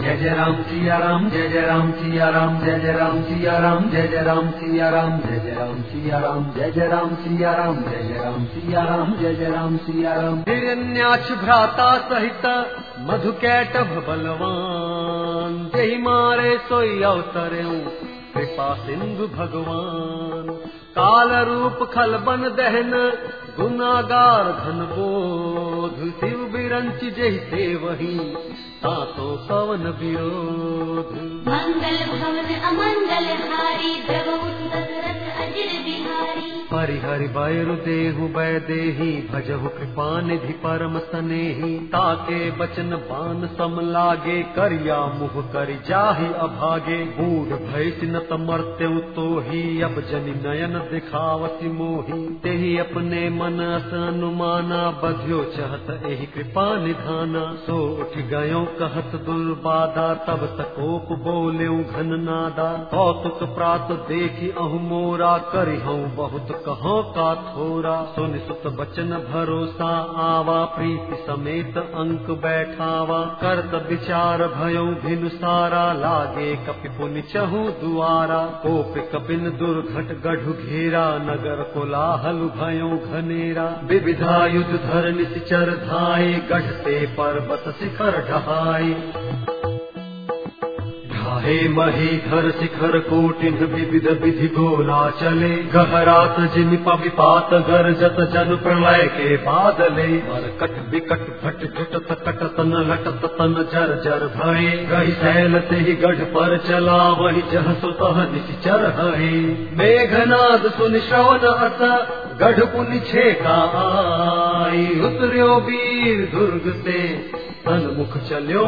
जय जय राम सिया राम, जय जय राम सिया राम, जय जय राम सिया राम, जय जय राम सिया राम, जय जय राम सिया राम, जय जय राम सिया राम, जय जय राम सिया राम, जय जय राम सिया राम। हिरण्याक्ष भ्राता सहित मधुकैटभ बलवान, जय मारे सोई अवतरेऊ कृपा सिंधु भगवान। काल रूप खल बन दहन गुनागार घन बोध, शिव बिरंच जय सेवही तातो पवन विरोध। मंगल भवन अमंगल हारी, द्रवहुत दशरथ अजिर बिहारी। परिहरि बैरु देहु बैदेही, भजहु कृपा निधि परम सनेही। ताके बचन बान सम लागे, करिया मुह करि जाहि अभागे। बूढ़ भैंस नत मर्त्यु तोही, अब जनि नयन दिखावति मोही। तेहि अपने मन अस अनुमाना, बध्यो चहत एहि कृपा निधाना। सो उठ गयो कहत दुर्बाधा, तब सकोप बोलेउ घन नादा। कौतुक प्रात देखि अहु मोरा, करिहऊँ बहुत कहो का थोरा। सुन सुत बचन भरोसा आवा, प्रीति समेत अंक बैठावा। करत विचार भयो भिनु सारा, लागे कपि पुनि चहु दुआरा। कोप कपिन दुर्घट गढ़ु घेरा, नगर कोलाहल भयो घनेरा। विविधा युध धर निश्चर धाये, गढ़ते पर्वत शिखर ढहाई। ढाहे महीधर शिखर कोटिन, विविध विधि गोला चले। गहरात जिन विपात गरजत, जन प्रलय के बादले। मरकट विकट भट जुटत कट, तन लटत तन जर जर भये। गहि शैल ते ही गढ़ पर चला, वही जह सुतह निश्चर हये। मेघनाद सुनि श्रवण अस, गढ़ पुनि छेका आई। उतर्यो वीर दुर्ग से, सन्मुख चल्यो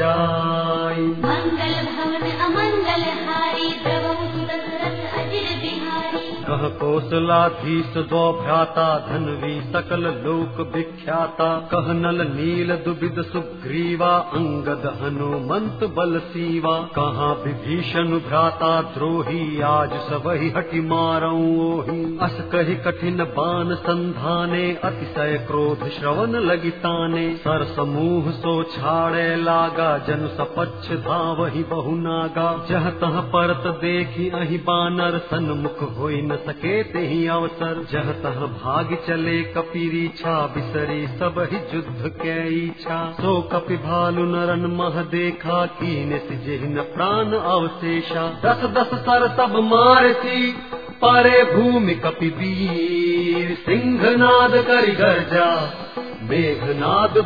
बजाई। मंगल भवन अमंगल हारी, द्रवहुत दशरथ अजिर बिहारी। कह कौशलाधीश दो भ्राता, धनवी सकल लोक विख्याता। कह नल नील दुबिद सुग्रीवा, अंगद हनुमंत बल सीवा। कहाँ विभीषण भ्राता द्रोही, आज सबहि हटि मारऊं ओहि। अस कहि कठिन बान संधाने, अतिशय क्रोध श्रवण लगी ताने। सर समूह सो छाड़े लागा, जनु सपच्छ धावहि बहु नागा। जह तह परत देखी अहि बानर, सन्मुख होई न सके तेहि अवसर। जह तह भाग चले कपिरीछा, बिसरी सब ही युद्ध के इच्छा। सो कपि भालु नरन मह देखा, कीने सिजेहि न प्राण अवशेषा। दस दस सर सब मारती, परे भूमि कपि वीर। सिंहनाद करि गर्जा, मेघनाद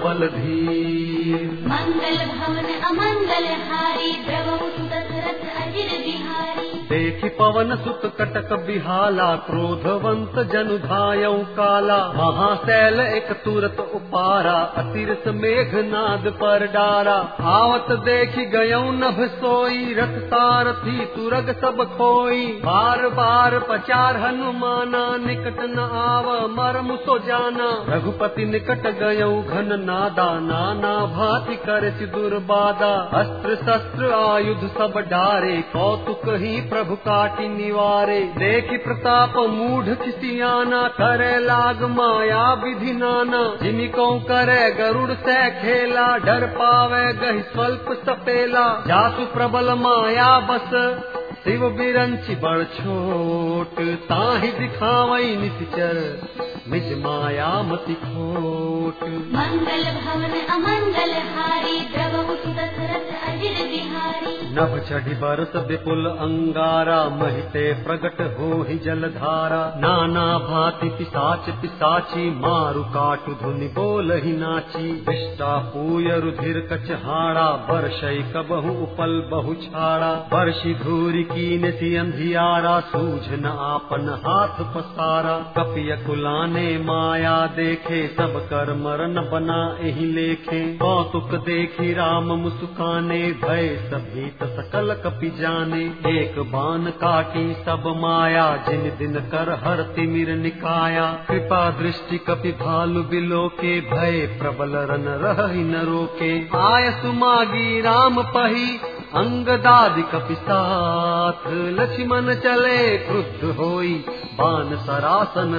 बलधीर। मंगल भवन अमंगल हारी, द्रवहुत दशरथ अजिर बिहारी। देखि पवन सुत कटक बिहाला, क्रोधवंत जनु धायऊ काला। महाशैल एक तुरत उपारा, अतिरस मेघनाद पर डारा। आवत देखि गयऊ नभ सोई, रथ सारथी तुरग सब खोई। बार बार पचार हनुमाना, निकट न आव मर्म सो जाना। रघुपति निकट गयऊ घन नादा, नाना भांति करछि दुर्बादा। अस्त्र शस्त्र आयुध सब डारे, कौतुक ही प्रभु काटि निवारे। देखि प्रताप मूढ़ खिसियाना, करे लाग माया विधि नाना। जिमिको करे गरुड़ से खेला, डर पावे गहि स्वल्प सपेला। जासु प्रबल माया बस, शिव बिरंचि बड़ छोट। ताहि दिखावई निश्चर, निज माया मति खोट। मंगल भवन अमंगल हारी, द्रवहुत दशरथ अजिर बिहारी। नभ चढ़ी बरस विपुल अंगारा, महिते प्रगट होहि जलधारा। नाना भांति पिशाच पिशाची, मारु काटु धुनि बोलहि नाची। विष्टा पूय रुधिर कचहाड़ा, बरषई कबहु उपल बहु छाड़ा। बरषि धूरि कीने सी अंधियारा, सूझ न आपन हाथ पसारा। कपिय कुलाने माया देखे, सब कर मरन बना एहि लेखे। कौतुक देखी राम मुस्काने, भय सभीत सकल कपि जाने। एक बाण काटी सब माया, जिन दिन कर हर तिमिर निकाया। कृपा दृष्टि कपि भालु बिलोके, भय प्रबल रन रहहि न रोके। आय सुमागी राम पही, अंगदादि कपि साथ। लक्ष्मण चले क्रुद्ध होई, बाण सरासन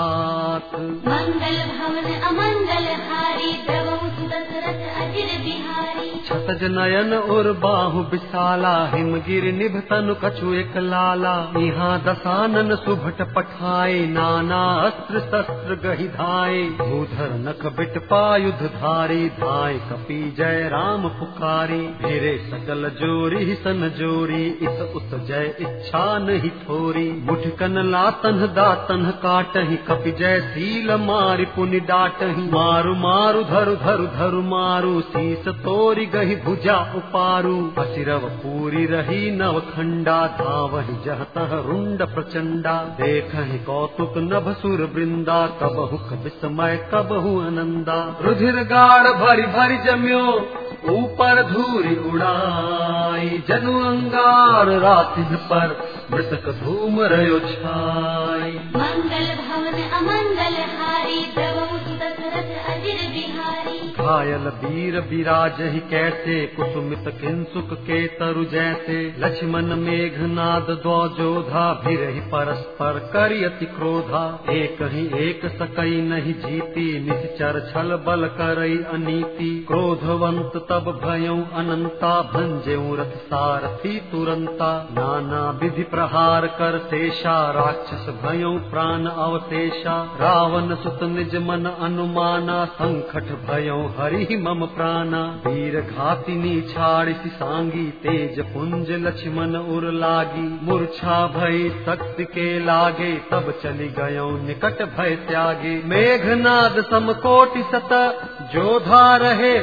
हाथ। मंगल भवन अमंगल हारी, द्रवहुत दशरथ अजिर बिहारी। सज नयन और बाहु विशाला, हिमगिर निभ तनु कछु एक लाला। यहाँ दसानन सुभट पठाए, नाना अस्त्र शस्त्र गहि धाये। भूधर नख बिट पायुध धारी, धाय कपि जय राम पुकारी। फिरे सकल जोरी सन जोरी, इस उत जय इच्छा नहीं थोरी। मुठकन लातन दातन काटहि, कपि जय सील मारि पुनि डाटहि। मारु मारु धरु धरु धरु मारु, शीस तोरि गहि भुजा उपारू। असिरव पूरी रही नव खंडा, धावहि जह तह रुंड प्रचंडा। देखहि कौतुक नभ सुर वृंदा, कबहु विस्मय कबहु आनंदा। रुधिर गाढ़ भरि भरि जम्यो, ऊपर धूरि उड़ाई। जनु अंगार रातिन पर, मृतक धूम रयो छाई। मंगल भवन अमंगल हारी, द्रवहु दशरथ अजिर बिहारी। घायल वीर विराजहि कैसे, कुसुमित किंसुक के तरु जैसे। लक्ष्मण मेघनाद द्वौ जोधा, भिरहि परस्पर करि अति क्रोधा। एक ही एक सकई नहीं जीती, निश्चर छल बल करई अनीति। क्रोधवंत तब भयउ अनंता, भंजेउ रथ सारथी तुरंता। नाना विधि प्रहार कर शेषा, राक्षस भयउ प्राण अवशेषा। रावण सुत निज मन अनुमाना, संकट भयउ हरि मम प्राणा। वीर घातिनी छाड़िसी सांगी, तेज पुंज लक्ष्मण उर लागी। मूर्छा भई शक्ति के लागे, तब चली गयो निकट भय त्यागे। मेघनाद समकोटि सत, जोधा रहे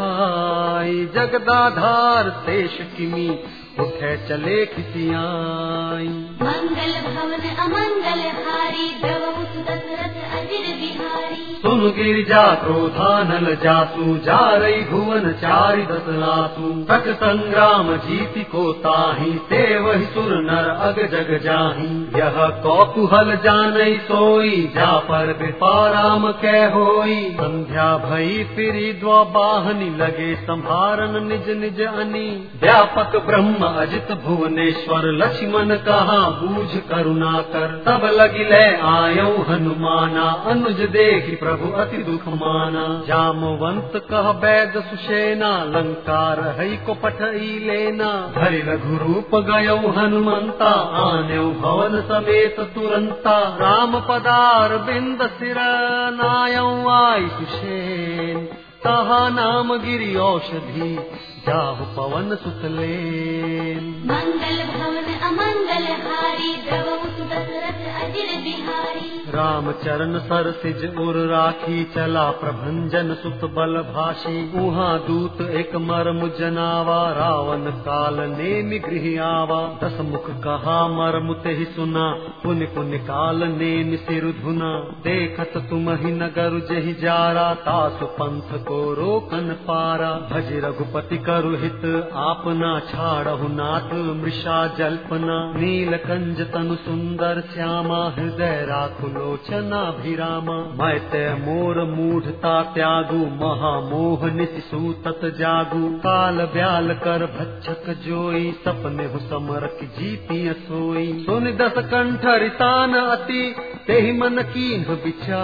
उठाई। जगदाधार शेष किमी, उठे चले खिसियाई। मंगल भवन अमंगल हारी, द्रवहु दशरथ अजिर बिहारी। सुन गिरिजा क्रोधानल जासु, जा रही भुवन चारि दस आसु। तक संग्राम जीति को ताहि, ते वही सुर नर अग जग जाहि। यह कौतूहल जानई सोई, जा पर कृपा राम कै होई। संध्या भई फिरी द्व बाहनी, लगे संभारन निज निज अनी। व्यापक ब्रह्म अजित भुवनेश्वर, लक्ष्मण कहा बूझ करुणा कर। तब लगिले आयौ हनुमाना, अनुज देखि प्रभु अति दुख माना। जामवंत कह बैद सुषेना, लंका रही को पठई लेना। धरि रघुरूप गयौ हनुमंता, आन्यौ भवन समेत तुरंता। राम पदार बिंद सिर, नायौ आई सुषेन। तहा नाम गिरि औषधि, जाहु पवन सुत लेन। मंगल भवन अमंगल हारी, द्रवहु दशरथ अजिर बिहारी। राम चरण सर सिज उर राखी, चला प्रभंजन सुत बल भाषी। उहाँ दूत एक मर्म जनावा, रावण काल नेमि गृह आवा। दस मुख कहा मर्म तेहि सुना, पुनि पुनि काल नेमि सिर धुना। देखत तुम ही नगर जहि जारा, तासु पंथ को रोकन पारा। भज रघुपति करु हित आपना, छाड़हु नाथ मृषा जल्पना। नील कंज तनु सुंदर श्यामा, हृदय राखु लोचनाभिरामा। मैते मोर मूढ़ता त्यागु, महामोह निसि सूतत जागु। काल ब्याल कर भक्षक जोई, सपने हु समर की जीतिय सोई। सुनि दस कंठ रितान अति, तेहि मन कीन्ह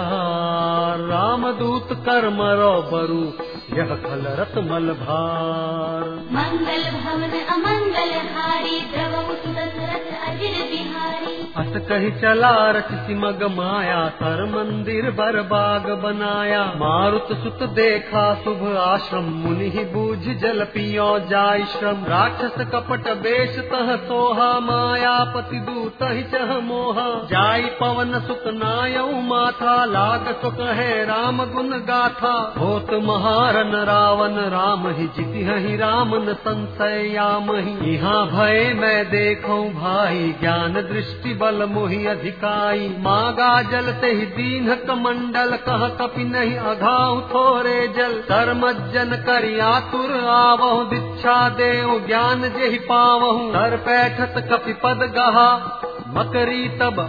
विचार। रामदूत कर मरो बरु, यह खल रत मल भार। मंगल भवन अमंगल हारी, द्रवहु दशरथ अजिर बिहारी। अस कही चला रचि मग माया, सर मंदिर बर बाग बनाया। मारुत सुत देखा शुभ आश्रम, मुनि बूझ जल पियो जाय श्रम। राक्षस कपट बेश तह सोहा, मायापति दूत ही चह मोहा। जाय पवन सुत नायौ माथा, लाग सो कहे राम गुण गाथा। होत महारन रावण, राम ही जिति ही राम न संशय यामहि। यहाँ भय मैं देखूं भाई, ज्ञान दृष्टि बल मोहि अधिकाई। मागा जल ते ही दीन कमंडल, कह कपि नहीं अघाऊ थोरे जल। धर्मजन करि आतुर आवहु, दीक्षा देव ज्ञान जेहि पावहु। सर पैठत कपि पद गहा, मकरी तब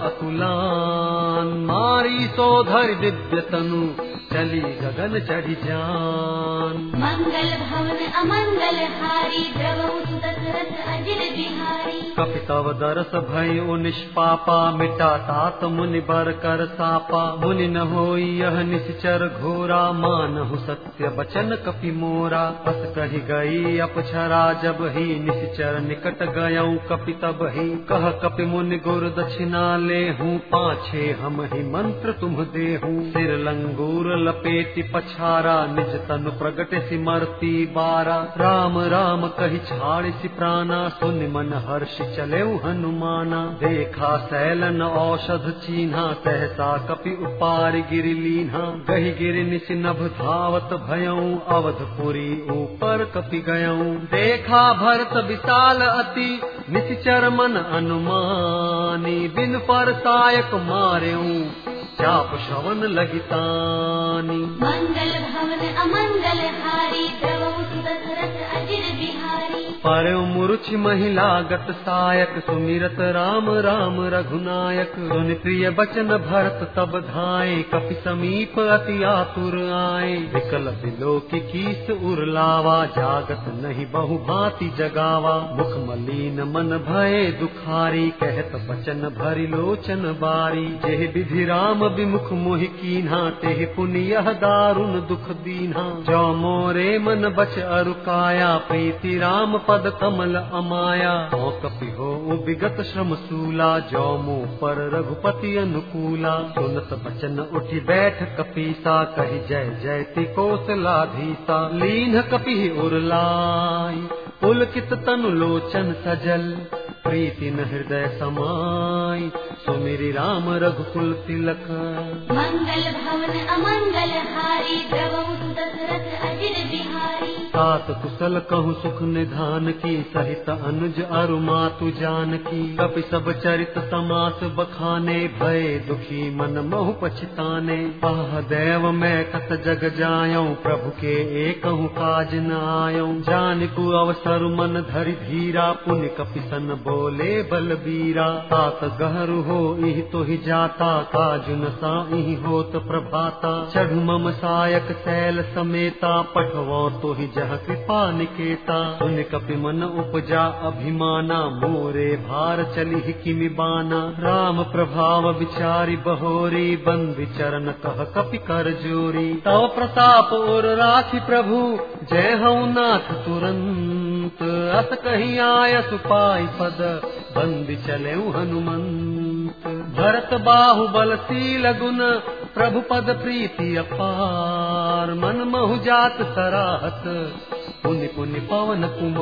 अकुलान। मारी सो धरि दिव्य तनु, चली गगन चढ़ी जान। मंगल मंगल भवन अमंगल हारी द्रवहु दशरथ अजिर बिहारी। कपि तव दरस भयो निष्पापा मिटा तात मुनि बर कर सापा। मुनि न होई यह निश्चर घोरा मानहु सत्य बचन कपि मोरा। बस कही गई अपछरा जब ही निश्चर निकट गयऊँ कपि तब ही। कह कपि मुनि गुर दक्षिणा लेहूँ पाछे हम ही मंत्र तुम देहूँ। सिर लंगूर लपेटी पछारा निज तनु प्रगट सिमरती बारा। राम राम कही छाड़ सि प्राणा सुनि मन हर्ष चलेउ हनुमाना। देखा सैलन औषध चीन्हा सहसा कपि उपार गिरि लीन्हा। गहि गिरि निश नभ धावत भयऊँ अवधपुरी ऊपर कपि गयऊँ। देखा भरत विशाल अति निश्चर मन अनुमानी। बिन पर सायक मारेऊँ चाप श्रवण लगितानी। मंगल भवन अमंगल हारी द्रवहु दशरथ अजिर बिहारी। परउ मुरुछ महिला गत सायक सुमिरत राम राम रघुनायक। सुनि प्रिय बचन भरत तब धाये कपि समीप अति आतुर आए। विकल बिलोकि कीस उर लावा जागत नहीं बहु भांति जगावा। मुख मलिन मन भय दुखारी कहत बचन भरि लोचन बारी। जेहि विधि राम विमुख मोहि कीन्हा तेहि पुनि यह दारुण दुख दीन्हा। जो मोरे मन बच अरुकाया प्रीति राम पद कमल अमाया। तो कपि हो विगत श्रम सूला जो मुँह पर रघुपति अनुकूला। सुनत बचन उठि बैठ कपीसा कहि जय जयति कौशलाधीसा। लीन्ह कपि उरलाई पुलकित तनु लोचन सजल। प्रीति न हृदय समाई सुमिरि राम रघुकुल तिलक। मंगल भवन अमंगल हारी द्रवहु दशरथ अजिर बिहारी। तात कुशल कहूँ सुख निधान की सहित अनुज अरु मातु जानकी। कपि सब चरित समास बखाने भय दुखी मन महु पछताने। आह देव मैं कत जग जायऊँ प्रभु के एकहु काज न आयऊँ। जानिकु अवसर मन धरि धीरा पुनि कपि सन बोले बलबीरा। तात गहरु हो इहि तो ही जाता काजु न साहि होत प्रभाता। चढ़ु मम सायक सैल समेता पठवो तो ही जह कृपा निकेता। सुनि कपि मन उपजा अभिमाना मोरे भार चली किमि बाना। राम प्रभाव विचारि बहोरी बंदी चरण कह कपि कर जोरी। तव प्रताप और राखि प्रभु जय हऊ नाथ तुरंत। अस कहीं आय सुपाई पद बंदी चलेउ हनुमंत। भरत बाहुबल शील गुण प्रभु पद प्रीति अपार। मन महु जात सराहत पुनि पुनि पवन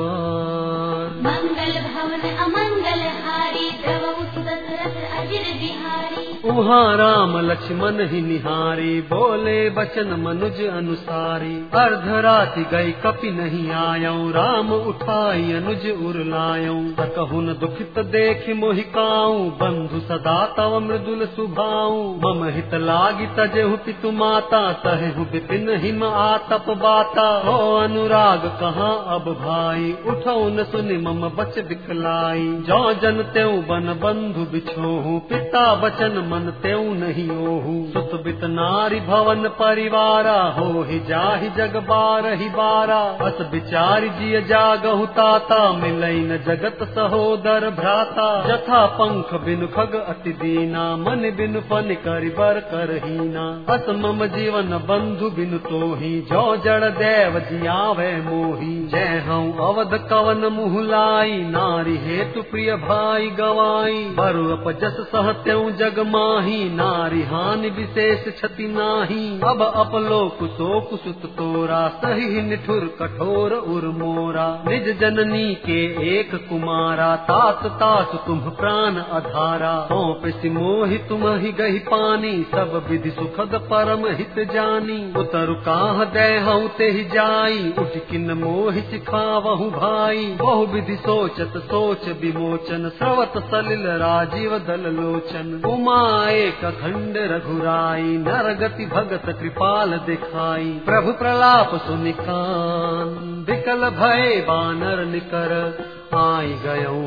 कुमार। मंगल भवन अमंगल हारी द्रवहु दशरथ अजिर बिहारी। उहाँ राम लक्ष्मण ही निहारी बोले बचन मनुज अनुसारी। अर्धराति गई कपि नहीं आयऊँ राम उठाई अनुज उर लायऊँ। सकहुन दुखित देखि मोहि काऊँ बंधु सदा तव मृदुल सुभाऊँ। मम हित लागी तजेहु पितु माता सहेहु विपिन हिम आतप बाता। हो अनुराग कहाँ अब भाई उठौ न सुनि मम बच बिकलाई। जो जन त्यों बन बंधु बिछोहू पिता बचन मन त्यों नहीं ओहू। सुत बित नारी भवन परिवारा हो ही जाहि जग बारहि बारा। अस बिचारी जिय जागहु ताता मिलई न जगत सहोदर भ्राता। जथा पंख बिनु खग अति दीना मन बिनु फन करि बर करहीना। अस मम जीवन बंधु बिनु तोही जो जड़ देव जियावे मोही। जय हूँ अवध कवन मुँह लाई नारी हेतु प्रिय भाई गवाई। बरु अपजस सहत्यऊ जग माही नारी हानि विशेष क्षति नाही। अब अपलोक शोक सुत तोरा सही निठुर कठोर उर मोरा। निज जननी के एक कुमारा तात तात तुम प्राण अधारा। सौंप सिमोहि तुम ही गही पानी सब विधि सुखद परम हित जानी। उतर काह देहऊ ते ही जाई उठ किन मोहि सिखावहु भाई। बहु विधि सोचत सोच विमोचन स्रवत सलिल राजीव दल लोचन। उमा एक खंड रघुराई नरगति भगत कृपाल दिखाई। प्रभु प्रलाप सुनिकान विकल भय बानर निकर आई गयो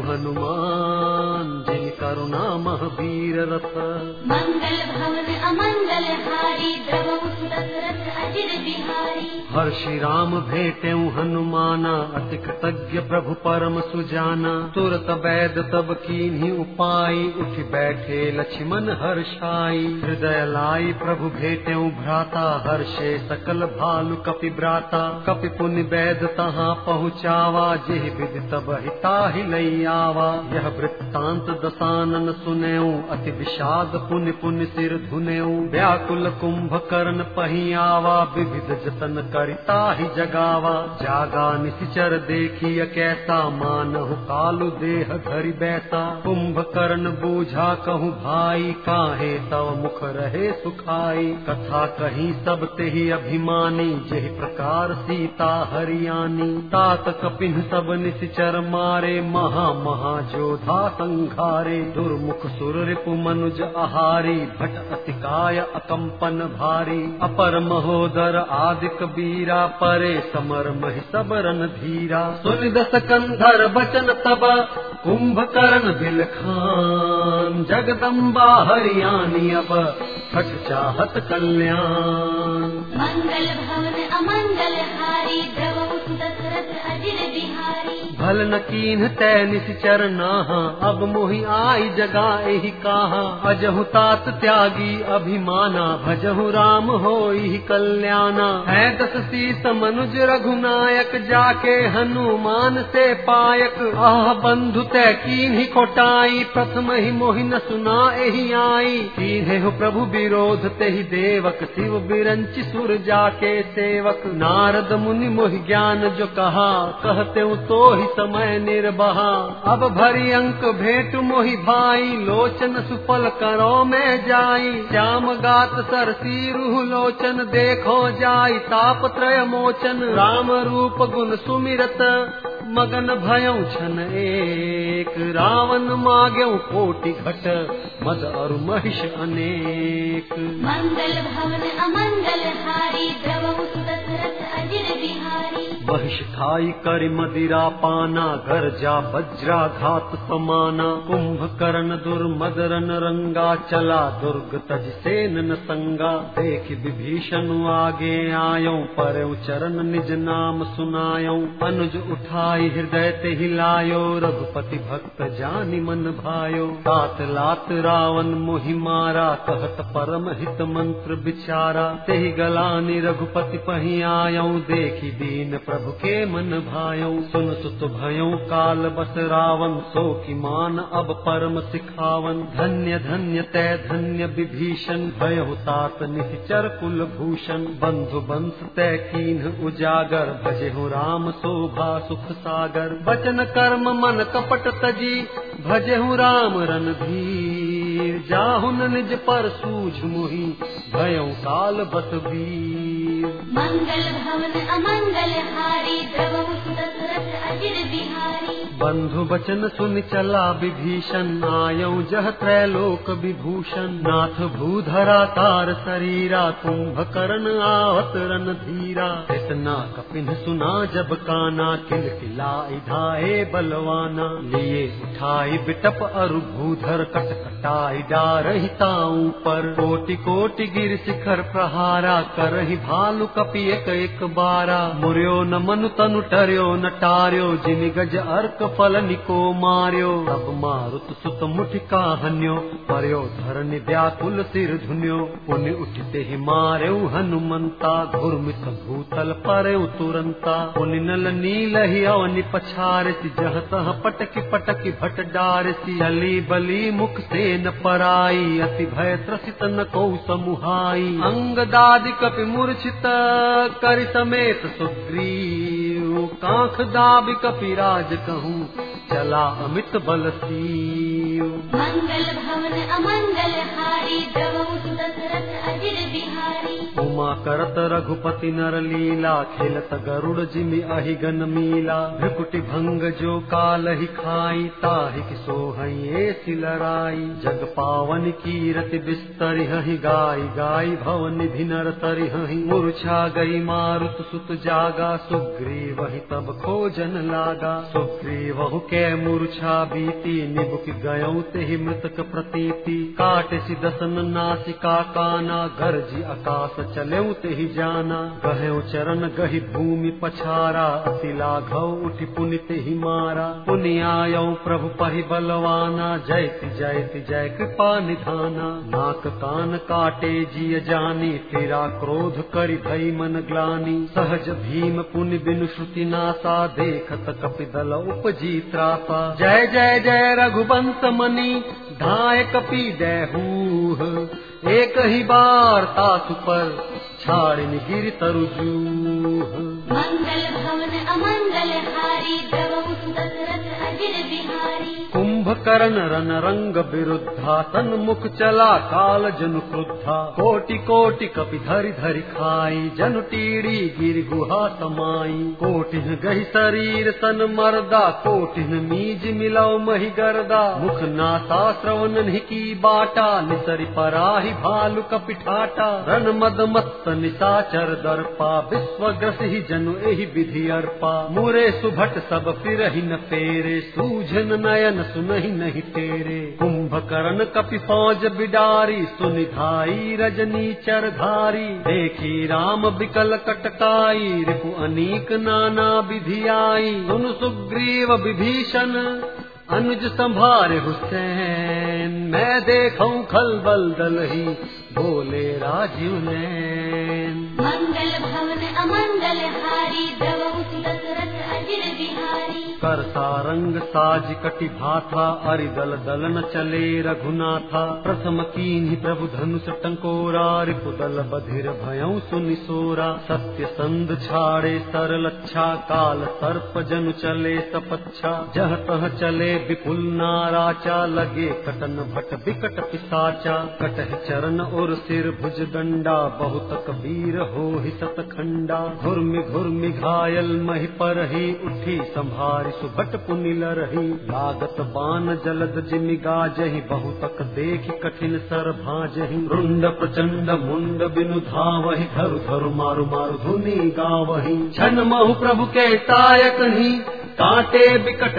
हनुमान जिन करुणा महावीर रथ। मंगल भवन अमंगल हारी द्रवहु दशरथ अजिर बिहारी। हर्षि राम भेटेउ हनुमाना अति कृतज्ञ प्रभु परम सुजाना। तुरत बैद तब कीन्ही उपाय उठ बैठे लक्ष्मण हर्षाई। हृदय लाई प्रभु भेटेउ भ्राता हर्षे सकल भालु कपि भ्राता। कपि पुनि बैद तहाँ पहुँचावा जेह विधि तब हिताहि लई आवा। यह वृत्तांत दसानन सुनेऊ अति विषाद पुनि पुनि सिर धुनेऊ। व्याकुल कुंभकर्ण पही आवा विविध जतन करिता ही जगावा। जागा निशिचर देखिय कैसा मानहु कालु देह धरि बैसा। कुंभकर्ण बूझा कहूँ भाई काहे तव मुख रहे सुखाई। कथा कही सब तेहि अभिमानी जेहि प्रकार सीता हरियाणी। तात कपिन सब निशिचर मारे महा महा जोधा संघारे। दुर्मुख सुर रिपु मनुज आहारी भट अतिकाय अकंपन भारी। अपर महोदर आदिक बीरा परे समर महि सब रन धीरा। सुनि दस कंधर बचन तब कुंभकर्ण बिलखान। जगदम्बा हरियाणी अब छठ चाहत कल्याण। मंगल भवन अमंगल हारी द्रवहु दशरथ अजिर बिहारी। भल न कीन्ह तै निशिचर नाहा अब मोहि आई जगा एहि काहा। अजहु तात त्यागी अभिमाना भजहु राम होई कल्याणा। है दस सीस मनुज रघुनायक जाके हनुमान से पायक। आह बंधु तै कीन्ही कोटाई प्रथम ही मोहि न सुना एहि आई। कीन्हे हो प्रभु विरोध तेहि देवक शिव बिरंचि सुर जाके सेवक। नारद मुनि मोहि ज्ञान जो कहा कहते तो ही समय निर्बहा। अब भरी अंक भेंट मोहि भाई लोचन सुफल करो में जाई। श्याम गात सरसी रूह लोचन देखो जाई ताप त्रय मोचन। राम रूप गुण सुमिरत मगन भयउ छन एक। रावण माग्यउ कोटि घट मद और महिष अनेक। मंगल भवन अमंगल हारी द्रवहु दशरथ अजिर बिहारी। महिष खाई करि मदिरा पाना गर्जा वज्राघात समाना। कुंभकर्ण दुर्मदरन रंगा चला दुर्ग तज सेन न संगा। देख विभीषण आगे आयो परउ चरण निज नाम सुनायो। अनुज उठाई हृदय ते हिलायो रघुपति भक्त जानि मन भायो। तात लात रावण मोहि मारा कहत परम हित मंत्र विचारा। तेहि गलानि रघुपति पहि आयो देखी दीन प्रभु के मन भायो। सुन सुत भयो काल बस रावण सो की मान अब परम सिखावन। धन्य धन्य तै धन्य विभीषण भयहु तात निशिचर कुल भूषण। बंधु बंस तै कीन्ह उजागर भजेहु राम शोभा सुख सागर। वचन कर्म मन कपट तजी भजेहु राम रणधीर। जाहुन निज पर सूझ मोहि भयउ काल बस वीर। मंगल भवन अमंगल हारी द्रवहु दशरथ अजिर बिहारी। बंधु बचन सुन चला विभीषण आयौ जह त्रैलोक विभूषण। नाथ भूधरा तार शरीरा कुंभकर्ण आवत रन धीरा। इतना कपिन सुना जब काना किल किलाई धाये बलवाना। लिए उठाई बिटप अरु भूधर कट कटाई डारहि ताऊ पर। कोटि कोटि गिर शिखर प्रहारा करहि भालु कपि एक एक बारा। मुर्यो न मनु तनु टर्यो न टार्यो जिन गज अर्क फल निको मार्यो। तब मारुत सुत मुठिका हन्यो पर्यो धरनि व्याकुल सिर धुन्यो। पुनि उठते ही मार्यो हनुमंता घुर्मित भूतल पर्यो तुरंता। पुनि नल नील ही अवनि पछारसी जह तह पटकी पटकी भट डारसी। चली बली मुख से न पराई अति भय त्रसित न को समुहाई। अंग दादि कपि मूर्छित करि समेत सुग्रीव। कांख दाबि कपिराज कहूँ चला अमित बल सीव। मंगल भवन अमंगल हारी द्रवहु दशरथ अजिर बिहारी। उपमा करत रघुपति नर लीला, खेलत गरुड़ जिमि अहिगन मीला। भृकुटि भंग जो काल ही खाई, ताहि कि सोहई ऐसी लड़ाई। जग पावन कीरति बिस्तरि हहि, गाई गाई भव निधि नर तरि हहि। मूर्छा गई मारुत सुत जागा, सुग्रीव ही तब खोजन लागा। सुग्रीवहु के मूर्छा बीती, निबुक गयौ तेहि मृतक प्रतीति। काट सि दसन नासिका काना, गरजी आकाश चलेउ तेहि जाना। गहौ चरण गहि भूमि पछारा, अति लाघव उठि पुनि तेहि मारा। पुनि आयौ प्रभु पहि बलवाना, जयति जयति जय कृपा निधाना। नाक कान काटे जिय जानी, फिरा क्रोध करि भई मन ग्लानि। सहज भीम पुनि बिनु श्रुति नासा, देखत कपि दल उपजी त्रासा। जय जय जय रघुवंश मनि, धाय कपि दैहूह। एक ही बार तासु पर, छाड़िन गिरि तरु जूह। मंगल भवन अमंगल हारी, द्रवहु दशरथ अजिर बिहारी। कुंभकर्ण रन रंग विरुद्धा, सन्मुख चला काल जनु क्रुद्धा। कोटि कोटि कपि धरि धरि खाई, जनु टीड़ी गिरि गुहा समाई। कोटिन गहि शरीर सन मर्दा, कोटिन मीज मिलौ महि गर्दा। मुख नासा श्रवण की बाटा, निसरि पराहि भालु कपि ठाटा। रन मद मत्त निशाचर दर्पा, विश्वग्रसिहि जनु एहि विधि अर्पा। मुरे सुभट सब फिरहि न पेरे, सूझन नयन सुनहि नहीं तेरे। कुंभकर्ण कपि फौज बिडारी, सुनिधाई रजनी चरधारी। देखी राम बिकल कटकाई, रिपु अनीक नाना विधि आई। सुन सुग्रीव विभीषण, अनुज संभारे हुसैन। मैं देखूं खलबल दलहि, बोले राजीव नैन। मंगल भवन अमंगल हारी, द्रवहु दशरथ अजिर बिहारी। कर सारंग साज कटि भाथा, अरिदल दलन चले रघुनाथा। प्रथम कीन्हि प्रभु धनुष टंकोरा, रिपुदल बधिर भयौ सुनिसोरा। सत्य संध छाड़े सर लच्छा, काल सर्प जनु चले सपच्छा। जह तह चले विपुल नाराचा, लगे कटन भट विकट पिसाचा। कटह चरण और सिर भुज दंडा, बहुत कबीर होहि सतखंडा। घुर्मि घायल महि परहि, उठी संभारि सुभट पुनि लरहि। लागत बान जलद जिमि गाजहि, बहुतक देखि कठिन सर भाजहि। रुंड प्रचंड मुंड बिनु धावहि, धरु धरु मारु मारु धुनि गावहि। छन महु प्रभु के तायक ही, काटे बिकट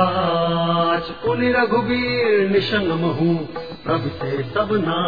पिसाच। पुनि रघुवीर निशंग महु, प्रभु से सब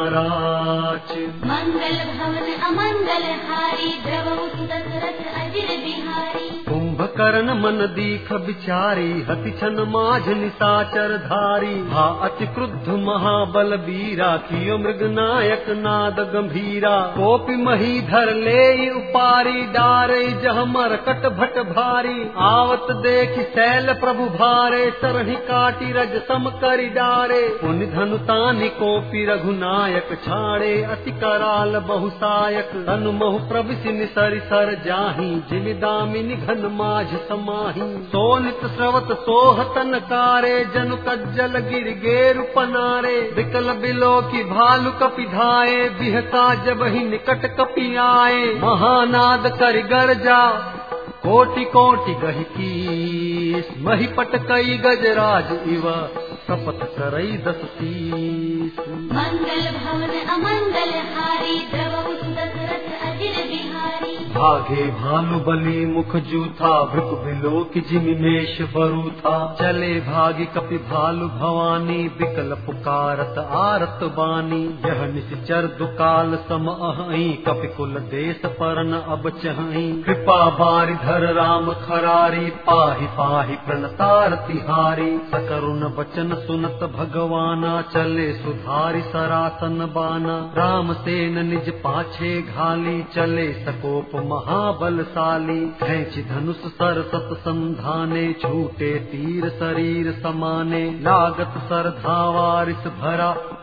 नाराज। मंगल भवन अमंगल हारी, द्रवहु दशरथ अजिर बिहारी। कुंभकर्ण मन दीख बिचारी, हति छन माझ निशाचर धारी। हा अति क्रुद्ध महाबल बीरा, कियो मृग नायक नाद गंभीरा। कोपि मही धर ले उपारी, डारे जह मरकट भट भारी। आवत देखि शैल प्रभु भारे, सरहि काटी रज सम करि डारे। पुनि धनु तानि कोपि रघुनायक, छाड़े अति कराल बहुसायक। तनु महु प्रभु सिनि सरि सर जाहि, जिमि दामिनि घन माझ समाहि। सोनित स्रवत सोहतन कारे, जनु कज्जल गिर गेरु पनारे। विकल बिलो की भालु कपि धाये, बिहता जब ही निकट कपि आए। महानाद करि गर्जा, कोटि कोटि गहि कीस। मही पटकई गजराज इव, शपथ करई 10 शीस। मंगल भवन अमंगल हारी, द्रवहु दशरथ अजिर बिहारी। भागे भालु बली मुख जूथा, भृक बिलो की जिमि मेष बरूथा। चले भागी कपि भालु भवानी, बिकल पुकारत आरत बानी। यह निश्चर दुकाल सम अहि, कपि कुल देश पर न अब चहि। कृपा बारि धर राम खरारी, पाहि पाहि प्रणतार तिहारी। सकरुण वचन सुनत भगवाना, चले सुधारि सरासन बाना। राम सेन निज पाछे घाली, चले सकोप महाबलशाली। खैंचि धनुष सर सत संधाने, छूटे तीर शरीर समाने। लागत सर धावा रिस भरा,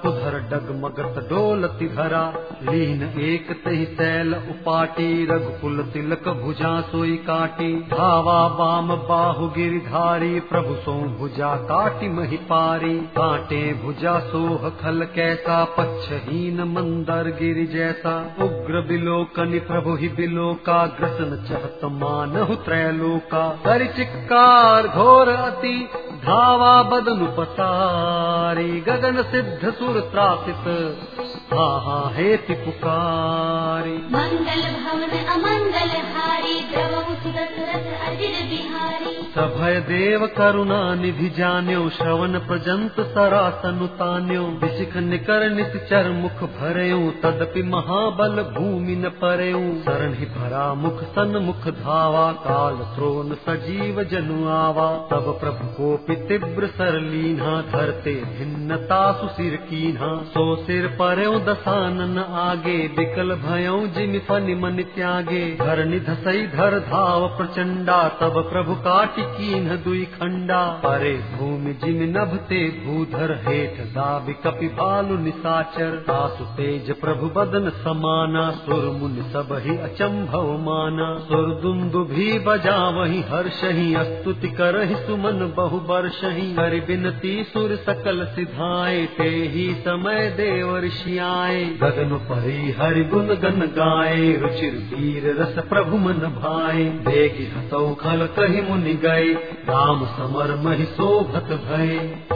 उधर डगमगत डोलति धरा, लीन एक तहि सैल उपाटी, रघुकुल तिलक भुजा सोई काटी। धावा बाम बाहु गिरिधारी, प्रभु सो भुजा काटी मही पारी। काटे भुजा सोह खल कैसा, पच्छहीन मंदर गिरि जैसा। उग्र बिलोकनि प्रभु ही बिलोका, ग्रसन चहत मानहु त्रैलोका। कर चिक्कार घोर अति, धावा बदनु पसारी। गगन सिद्ध सुर त्रासित, हा हा हेति पुकारी। मंगल भवन अमंगल हारी, द्रवहु दशरथ अजिर बिहारी। सभय देव करुणा निधि जान्यो, श्रवण प्रजंत सरासनु तान्यो। बिसिख निकर निश्चर मुख भरयो, तदपि महाबल भूमि न परयो। शरण ही भरा मुख सन्मुख धावा, काल त्रोन सजीव जनु आवा। तब प्रभु को तीव्र सर लीन्हा, धरते भिन्नता सुसिर कीन्हा। सो सिर परयो दसानन आगे, बिकल भयौ जिमि फनि मन त्यागे। धर निधसई धर धाव प्रचंडा, तब प्रभु काटि कीन्ह दुई खंडा। परे भूमि जिमि नभते भूधर, हेठ दाबि कपि भालु निसाचर। तासु तेज प्रभु बदन समाना, सुर मुनि सब ही अचंभव माना। सुर दुंदुभि बजावहि हर्षहि, स्तुति करहि सुमन बहु वर्षहि। कर बिनती सुर सकल सिधाए, ते ही समय देव ऋषि आए। गगन परि हरि गुण गन गाए, रुचिर वीर रस प्रभु मन भाए। देगी हसौ खल कहि मुनि गए, राम समर महि शोभत भय।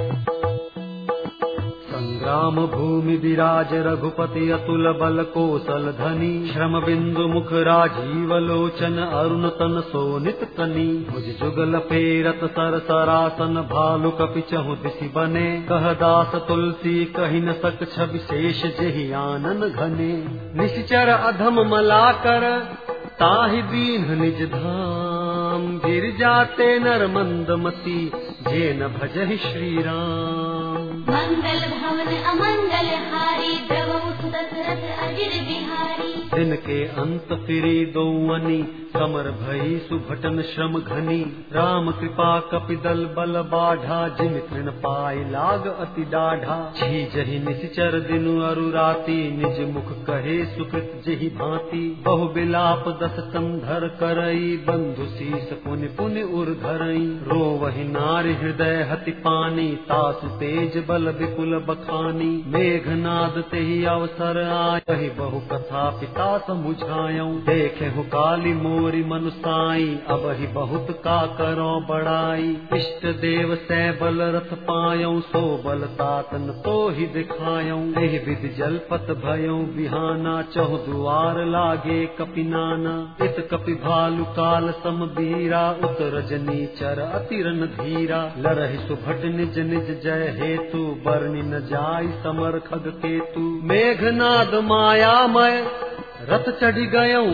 संग्राम भूमि विराज रघुपति, अतुल बल कौशल धनी। श्रम बिंदु मुख राजीव लोचन, अरुण तन सोनित कनी। भुज जुगल पेरत सर सरासन, भालु कपि चहु दिसि बने। कह दास तुलसी कहि न सक, छवि शेष जेहि आनन घने। निश्चर अधम मला कर, ताहि दीन्ह निज धाम। गिर जाते नर मंदमती, जे न भजहि श्री राम। मंगल भवन अमंगल हारी, द्रवहु दशरथ अजिर बिहारी। दिन के अंत फिरी दोअनी, समर भई सुभटन श्रम घनी। राम कृपा कपिदल बल बाढ़ा, जिमि तृण पाई लाग अति डाढ़ा। छीजहि निश्चर दिनु अरु राति, निज मुख कहे सुकृत जेहि भांति। बहु बिलाप दस कंधर करई, बंधु शीस पुनि पुनि उर धरई। रोवहि नारि हृदय हति पानी, तासु तेज बल विपुल बखानी। मेघनाद तेहि अवसर आय, कहि बहु कथा पिता समुझायऊ। देखे हु काली मोरी मनुसाई, अब ही बहुत का करो बड़ाई। इष्ट देव से बल रथ पायऊ, सो बल तातन तो ही दिखायऊ। एहि विधि जलपत भयऊ बिहाना, चहु दुआर लागे कपिनाना। इत कपि भालु काल सम बीरा, उत रजनी चर अति रन धीरा। लरहि सुभट निज निज जय हेतु, बरनि न जाय समर खग केतु। मेघनाद मायामय, रथ चढ़ी गयऊ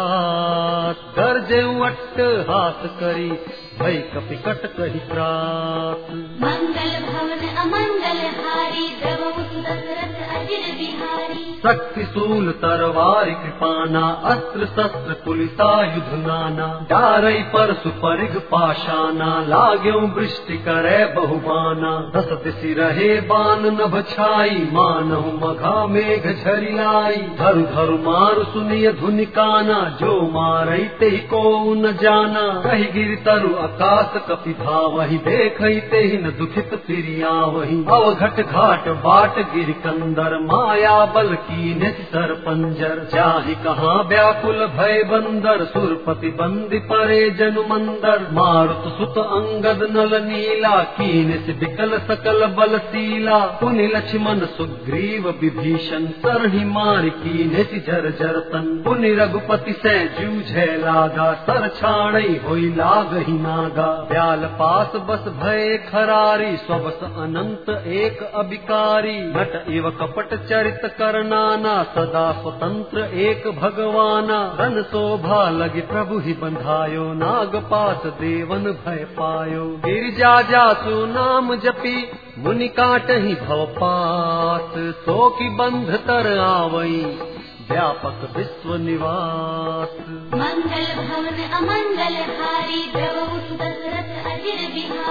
आकाश। गरजेऊ अट्ट हाथ करी, भई कपि कट कहि त्रास। मंगल भवन अमंगल हारी, द्रवहु दशरथ अजिर बिहारी। शक्ति शूल तरवार कृपाना, अस्त्र शस्त्र कुलिसायुध नाना। डारई परसु परिघ पाशाना, लाग्यों वृष्टि करे बहुबाना। दस दिशि रहे बान नभ छाई, मानहु मघा मेघ झरि लाई। धरु धरु मारु सुनिय धुनि काना, जो मारई तेहि को न जाना। कहि गिरि तरु आकाश कपि धावहि, देखहि तेहि न दुखित फिरि आवहि। अवघट घाट बाट गिरि कंदर, माया बल कीन्हे सर पंजर। जाहि कहाँ व्याकुल भय बंदर, सुरपति बंदी परे जनु मंदर। मारुत सुत अंगद नल नीला, कीन्हे बिकल सकल बल सीला। पुनि लक्ष्मण सुग्रीव विभीषण, सरहि मार कीन्हे जर जर तन। पुनि रघुपति से जूझे लागा, सर छाड़ई होई लागहि नागा। ब्याल पास बस भय खरारी, स्वबस अनंत एक अबिकारी। नट एव कपट चरित कर नाना, सदा स्वतंत्र एक भगवाना। रन शोभा लगी प्रभु ही बंधायो, नाग पास देवन भय पायो। गिरिजा जासु नाम जपी, मुनि काटहि भव पास। सो की बंध तर आवई, व्यापक विश्व निवास। मंगल भवन अमंगल हारी, द्रवहु दशरथ अजिर बिहारी।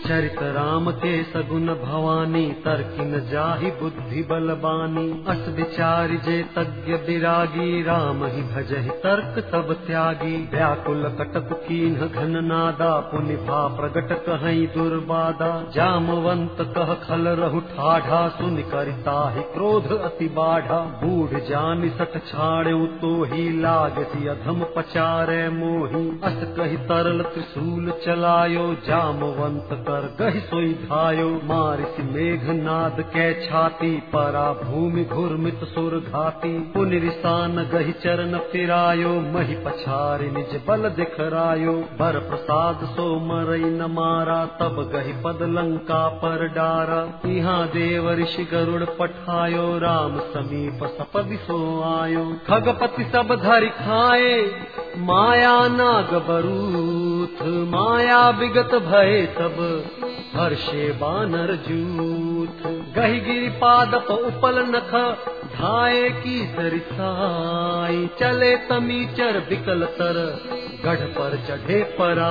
चरित राम के सगुन भवानी, तर्किन जाहि बुद्धि बलबानी। अस विचार जे तज्ञ विरागी, राम ही भजहि तर्क सब त्यागी। व्याकुल कटक कीन्ह घन नादा, पुनि भा प्रगट कहई दुर्बादा। जामवंत कह खल रहु ठाढ़ा, सुन करिताहि क्रोध अति बाढ़ा। बूढ़ जानि सठ छाड़ेउ तो ही, लागसी अधम पचारे मोही। अस कहि तरल त्रिशूल चलायो, जामवंत कर गहि सोई धायो। मारिस मेघनाद कै छाती, परा भूमि घुर्मित सुर घाती। पुनि रिसान गहि चरण फिरायो, मही पछारि निज बल दिखरायो। बर प्रसाद सो मरई न मारा, तब गहि पद लंका पर डारा। इहाँ देव ऋषि गरुड़ पठायो, राम समीप सपदि सो आयो। खगपति सब धरि खाए, माया नाग बरूथ। माया विगत भय सब, हर्षे बानर जूथ। गहि गिरि पादप उपल नख, धाये की सरिसाई। चले तमीचर बिकल तर, गढ़ पर चढ़े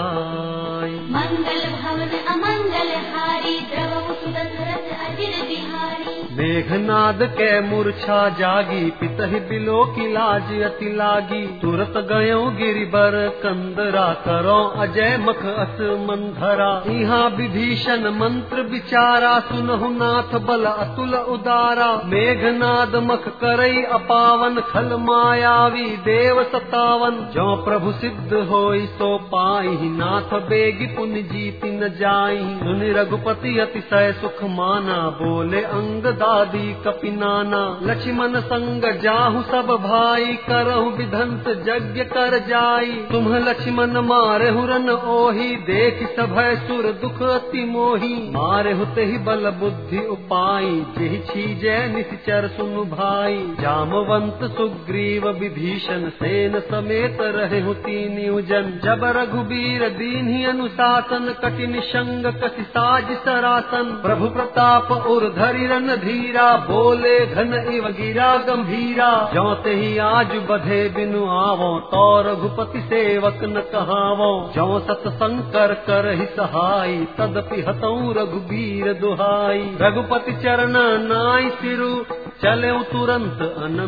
पराई। मंगल भवन अमंगल हारी, द्रवहु सुदशरथ अजिर बिहारी। मेघनाद के मूर्छा जागी, पितहि बिलो की लाज अति लागी। तुरत गयो गिरिबर कंदरा, करो अजय मख अस मंधरा। इहाँ विभीषण मंत्र विचारा, सुनहु नाथ बल अतुल उदारा। मेघनाद मख करई अपावन, खल मायावी देव सतावन। जो प्रभु सिद्ध होई सो पाई, नाथ बेगी पुनि जीति न जाई। सुनि रघुपति अतिशय सुख माना, बोले अंग दादी कपि नाना। लक्ष्मण संग जाहु सब भाई, करहु विधंस यज्ञ कर जाई। तुम लक्ष्मण मारेहु रन ओही, देख सभय सुर दुख अति मोही। मारेहु तेहि बल बुद्धि उपाई, जेहि छीजै निश्चर सुनु भाई। जामवंत सुग्रीव विभीषण, सेन समेत रहेहु तीनिउ जन। जब रघुबीर दीन्हि अनुशासन, कठिन संग कसी साज सरासन। प्रभु प्रताप उर धरि रन धीरा, बोले घन इव गिरा गंभीरा। ज्यों तेहि आज बधे बिनु आवो, तो रघुपति सेवक न कहावो। ज्यों सत शंकर करहि सहाई, तदपि हतौ रघुबीर दुहाई। रघुपति चरण नाई सिरु, चलेउ तुरंत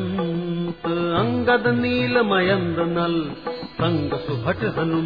अनंत। अंगद नील मयंद नल, संग सुभट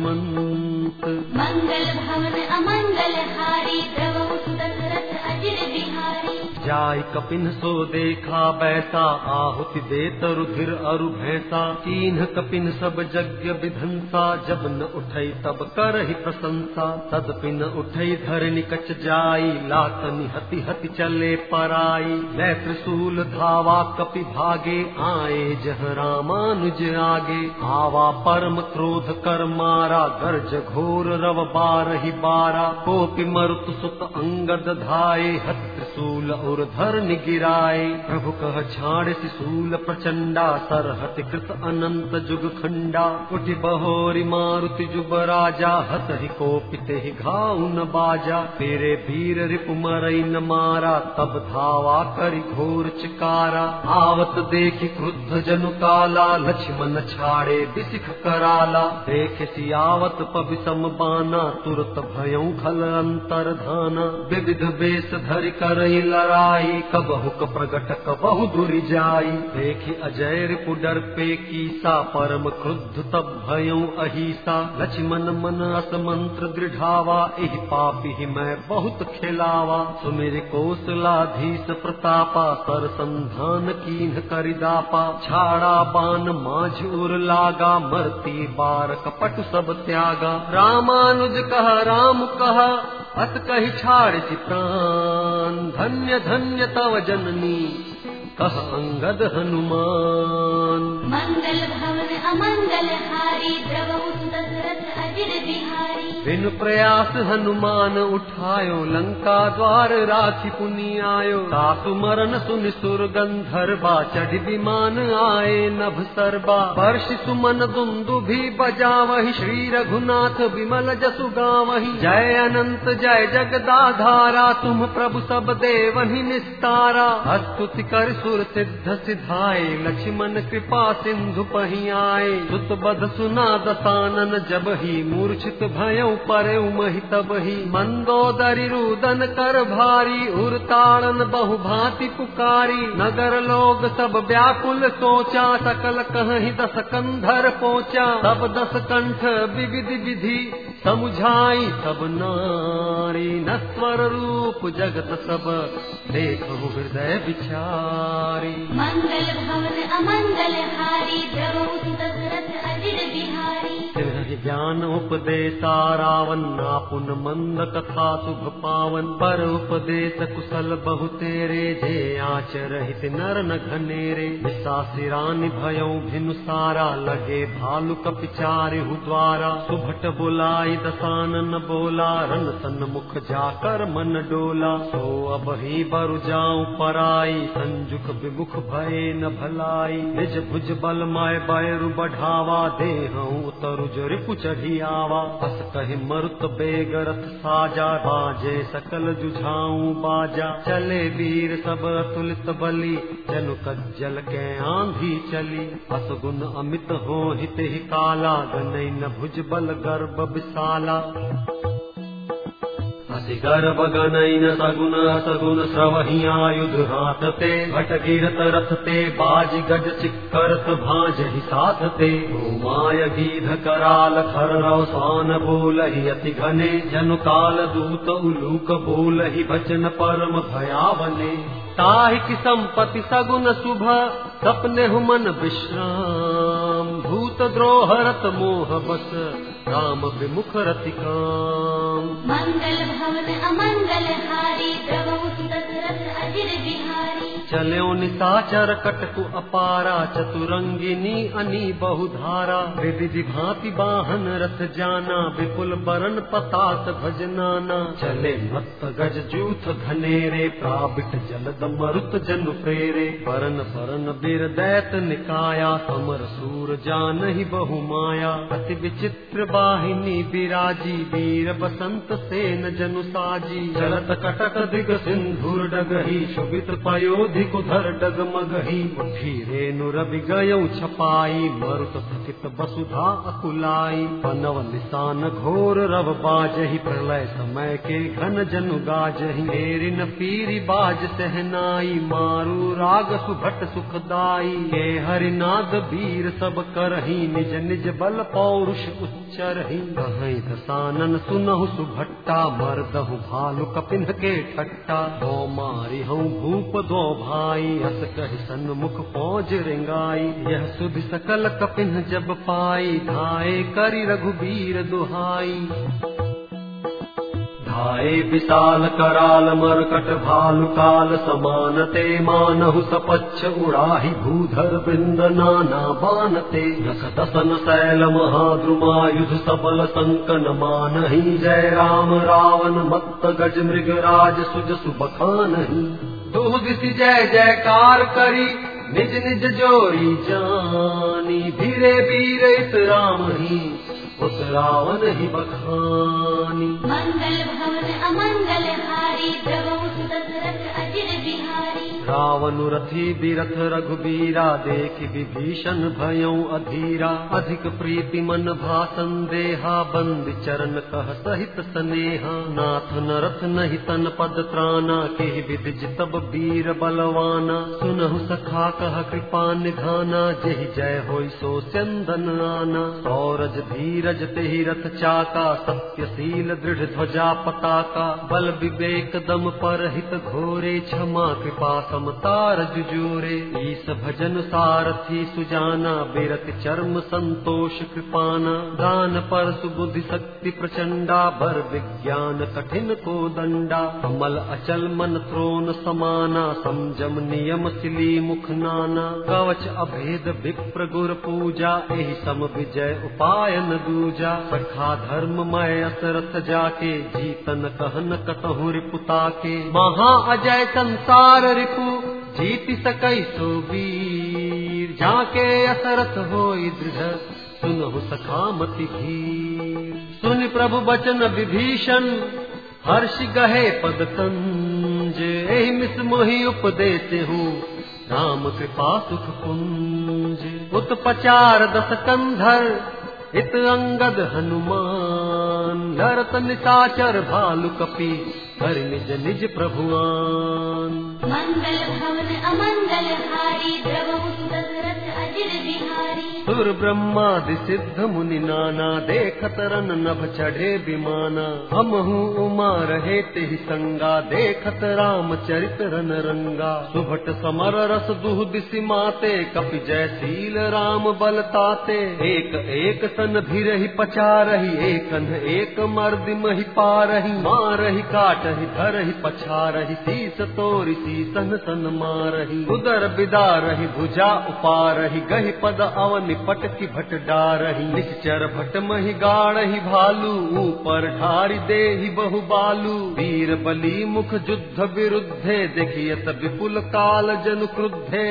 हनुमंत। मंगल भवन अमंगल हारी, द्रवहु सुदशरथ अजिर बिहारी। जाय कपिन सो देखा बैसा, आहुति देत रुधिर अरु भैंसा। कीन्ह कपिन सब यज्ञ विधंसा, जब न उठई तब करहि प्रशंसा। तदपिन उठई धरनि कच जाई, लातनि हति हति चले पराई। लै त्रिशूल धावा कपि भागे, आए जह रामानुज आगे। आवा परम क्रोध कर मारा, गर्ज घोर रव बारहि बारा। कोपि मरुत सुत अंगद धाये, हत त्रिशूल और धरनि गिराए। प्रभु कह छाड़ त्रिशूल प्रचंडा, सरहत कृत अनंत जुग खंडा। उठि बहोरि मारुति जुब राजा, हतहि कोपिते घाउ न बाजा। तेरे वीर रिपु मरई न मारा, तब धावा करि घोर चिकारा। आवत देखि क्रुद्ध जनु काला, लक्ष्मण छाड़े बिसिख कराला। देख सियावत पबि सम बाना, तुरत भयउ खल अंतर धाना। विविध बेस धरि करई लड़ाई, कबहु प्रगट कबहु दूरि जाई। देखि अजय रिपु डर पे कीसा, परम क्रुद्ध तब भयउ अहिसा। लक्ष्मण मन अस मंत्र दृढ़ावा, एहि पापी मैं बहुत खिलावा। सुमिर कौशलाधीश प्रतापा, कर संधान कीन्ह करिदापा। छाड़ा बान माझ उर लागा, मरती बार कपट सब त्यागा। रामानुज कह राम कह, अत कहि छाड़ प्राण। धन्य धन्य तव जननी, कह अंगद हनुमान। मंगल भवन अमंगल हारी, द्रवहु सुदशरथ अजिर बिहारी। बिनु प्रयास हनुमान उठायो, लंका द्वार राखि पुनि आयो। सासु मरन सुनि सुर गंधर्वा, चढ़ि विमान आए नभ सर्वा। वर्षि सुमन दुंदुभि बजावहि, श्री रघुनाथ विमल जसु गावहि। जय अनंत जय जगदाधारा, तुम प्रभु सब देवहि निस्तारा। स्तुति कर असुर सिद्ध सिधाए, लक्ष्मण कृपा सिंधु पहि आए। सुत बध सुना दसानन जब ही, मूर्छित भयउ परउ महि तब ही। मंदोदरी रुदन कर भारी, उर ताड़न बहु भांति पुकारी। नगर लोग सब व्याकुल सोचा, सकल कहि दस कंधर पोचा। तब दस कंठ विविध विधि, समुझाई सब नारी। नश्वर रूप जगत सब, देखहु हृदय विचारी। मंगल भवन अमंगल हारी, द्रवहु दशरथ अजिर बिहारी। तिन्हि ज्ञान उपदेशा रावण, नापुन मंद कथा शुभ पावन। पर उपदेश कुशल बहु तेरे, जे आचरहित नर न घनेरे। विसासी रानी भयउ भिनु सारा, लगे भालु कपिचारिहु द्वारा। सुभट बुलाई दसानन बोला, रन सन्मुख जाकर मन डोला। सो अब ही बरु जाऊं पराई, संजुक विमुख भये न भलाई। निज भुज बल माय बैरु बढ़ावा, देहऊं उतरु जो रिपु चढ़ी आवा। हस कहि मरुत बेग रथ साजा, बाजे सकल जुझाऊं बाजा। चले वीर सब अतुलित बली, जनु कज्जल के आंधी चली। हस गुण अमित हो हित ही काला, गनई न भुज बल गर्भ विशाला। अति गर्भ गनई न सगुन असगुन, स्रवहि आयुध हाथ ते। भट गिरत रथ ते, बाज गज चिक्करत भांजहि साथ ते। माय गीध कराल खर रवसान बोलहि अति घने। जनु काल दूत उलूक बोलहि, वचन परम भयावने। ताहि की संपत्ति सगुन शुभ, सपने मन विश्राम। भूत द्रोह रत मोह बस, राम विमुख रति काम। मंगल भवन अमंगल हारी, द्रवहु दशरथ अजिर बिहारी। चल्यो निशाचर कटकु अपारा, चतुरंगिनी अनी बहुधारा। विधि भांति वाहन रथ जाना, विपुल बरन पताक भजनाना। चले मत्त गज जूथ घनेरे, प्राबिट जलद मरुत जनु प्रेरे। परन परन बीर दैत निकाया, समर सूर जानहि बहु माया। अति विचित्र वाहिनी बिराजी, वीर बसंत सेन जनु साजी। चलत कटक दिग सिंधुर डगही, शोभित पयोधि कुधर डगमगही। उठी रेणु रवि गयौ छपाई, मरुत सहित वसुधा अकुलाई। पनव निशान घोर रव बाजहि, प्रलय समय के घन जनु गाजहि। हेरिन पीरी बाज सहनाई, मारू राग सुभट सुखदाई। के हरिनाद वीर सब करही, निज निज बल पौरुष उच्चरहि। कहीं दसानन सुनहु सुभट्टा, मरदहु भालु कपिन के ठट्टा। दो मारी हूँ भूप दो भाई, हस कहि सन्मुख फौज रिंगाई। यह सुधि सकल कपिन जब पाई, धाये करि रघुबीर दुहाई। धाये विशाल कराल मरकट, भालु काल समानते। मानहु सपच्छ उड़ाहि, भूधर बिंद नाना बानते। दस दसन शैल महाद्रुमायुध, सबल संकन मानहि। जय राम रावण मत्त गज मृग राज, सुज सुबखानहि। दुह दिसि जय जयकार करी, निज निज जोरी जानी। धीरे वीर इस राम ही, उस रावण ही बखानी। मंगल भवन अमंगल हारी, द्रवहु दशरथ अजिर बिहारी। रावण रथी बिरथ रघुबीरा, देखि विभीषण भयउ अधीरा। अधिक प्रीति मन भा संदेहा, बंदी चरण कह सहित स्नेहा। नाथ न रथ नहीं तन पद त्राना, केहि विधि जितब वीर बलवाना। सुनहु सखा कह कृपा निधाना, जेहि जय होई सो स्यंदन आना। सौरज धीरज तेहि रथ चाका, सत्यशील दृढ़ ध्वजा पताका। बल विवेक दम पर हित घोरे, क्षमा कृपा समता रजुजोरे। ईस भजन सारथी सुजाना, बिरति चर्म संतोष कृपाना। दान पर सुबुद्धि शक्ति प्रचंडा, बर विज्ञान कठिन को दंडा। कमल अचल मन त्रोन समाना, संजम नियम सिली मुख नाना। कवच अभेद विप्र गुर पूजा, एहि सम विजय उपाय न दूजा। सखा धर्ममय असरथ जाके, जीतन कहन कतहु रिपुता के। महा अजय संसार रिपु, जीति सकई सो वीर। जाके असरथ होई दृढ़, सुनहु सखामति भीर। सुनि प्रभु बचन विभीषण, हर्ष गहे पद कंज। एहि मिस मोहि उपदेश हूँ, राम कृपा सुख पुंज। उत्पचार 10 कंधर इत अंगद हनुमान। लरत निशाचर भालु कपि कर निज निज प्रभुआन। मंगल भवन अमंगल हारी द्रवहुत दशरथ अजिर बिहारी। सुर ब्रह्मादि सिद्ध मुनि नाना देखत रन नभ चढ़े विमाना। हमहु उमा रहे तेहि संगा देखत राम चरित रन रंगा। सुभट समर रस दुह दिसि माते कपि जयशील राम बल ताते। एक एक सन भिरहि पचारहि एकन एक मर्दि महि पारहि। मारहि काटहि धरहि पछारहि शीस तोरि शीसन सन मारहि। उदर बिदारहि भुजा उपारहि गहि पद अवनि पटकि भट डारहि। निश्चर भट महि गाड़हि भालू ऊपर ढारि देहि बहु बालू। वीर बली मुख युद्ध विरुद्धे देखियत विपुल काल जन क्रुद्धे।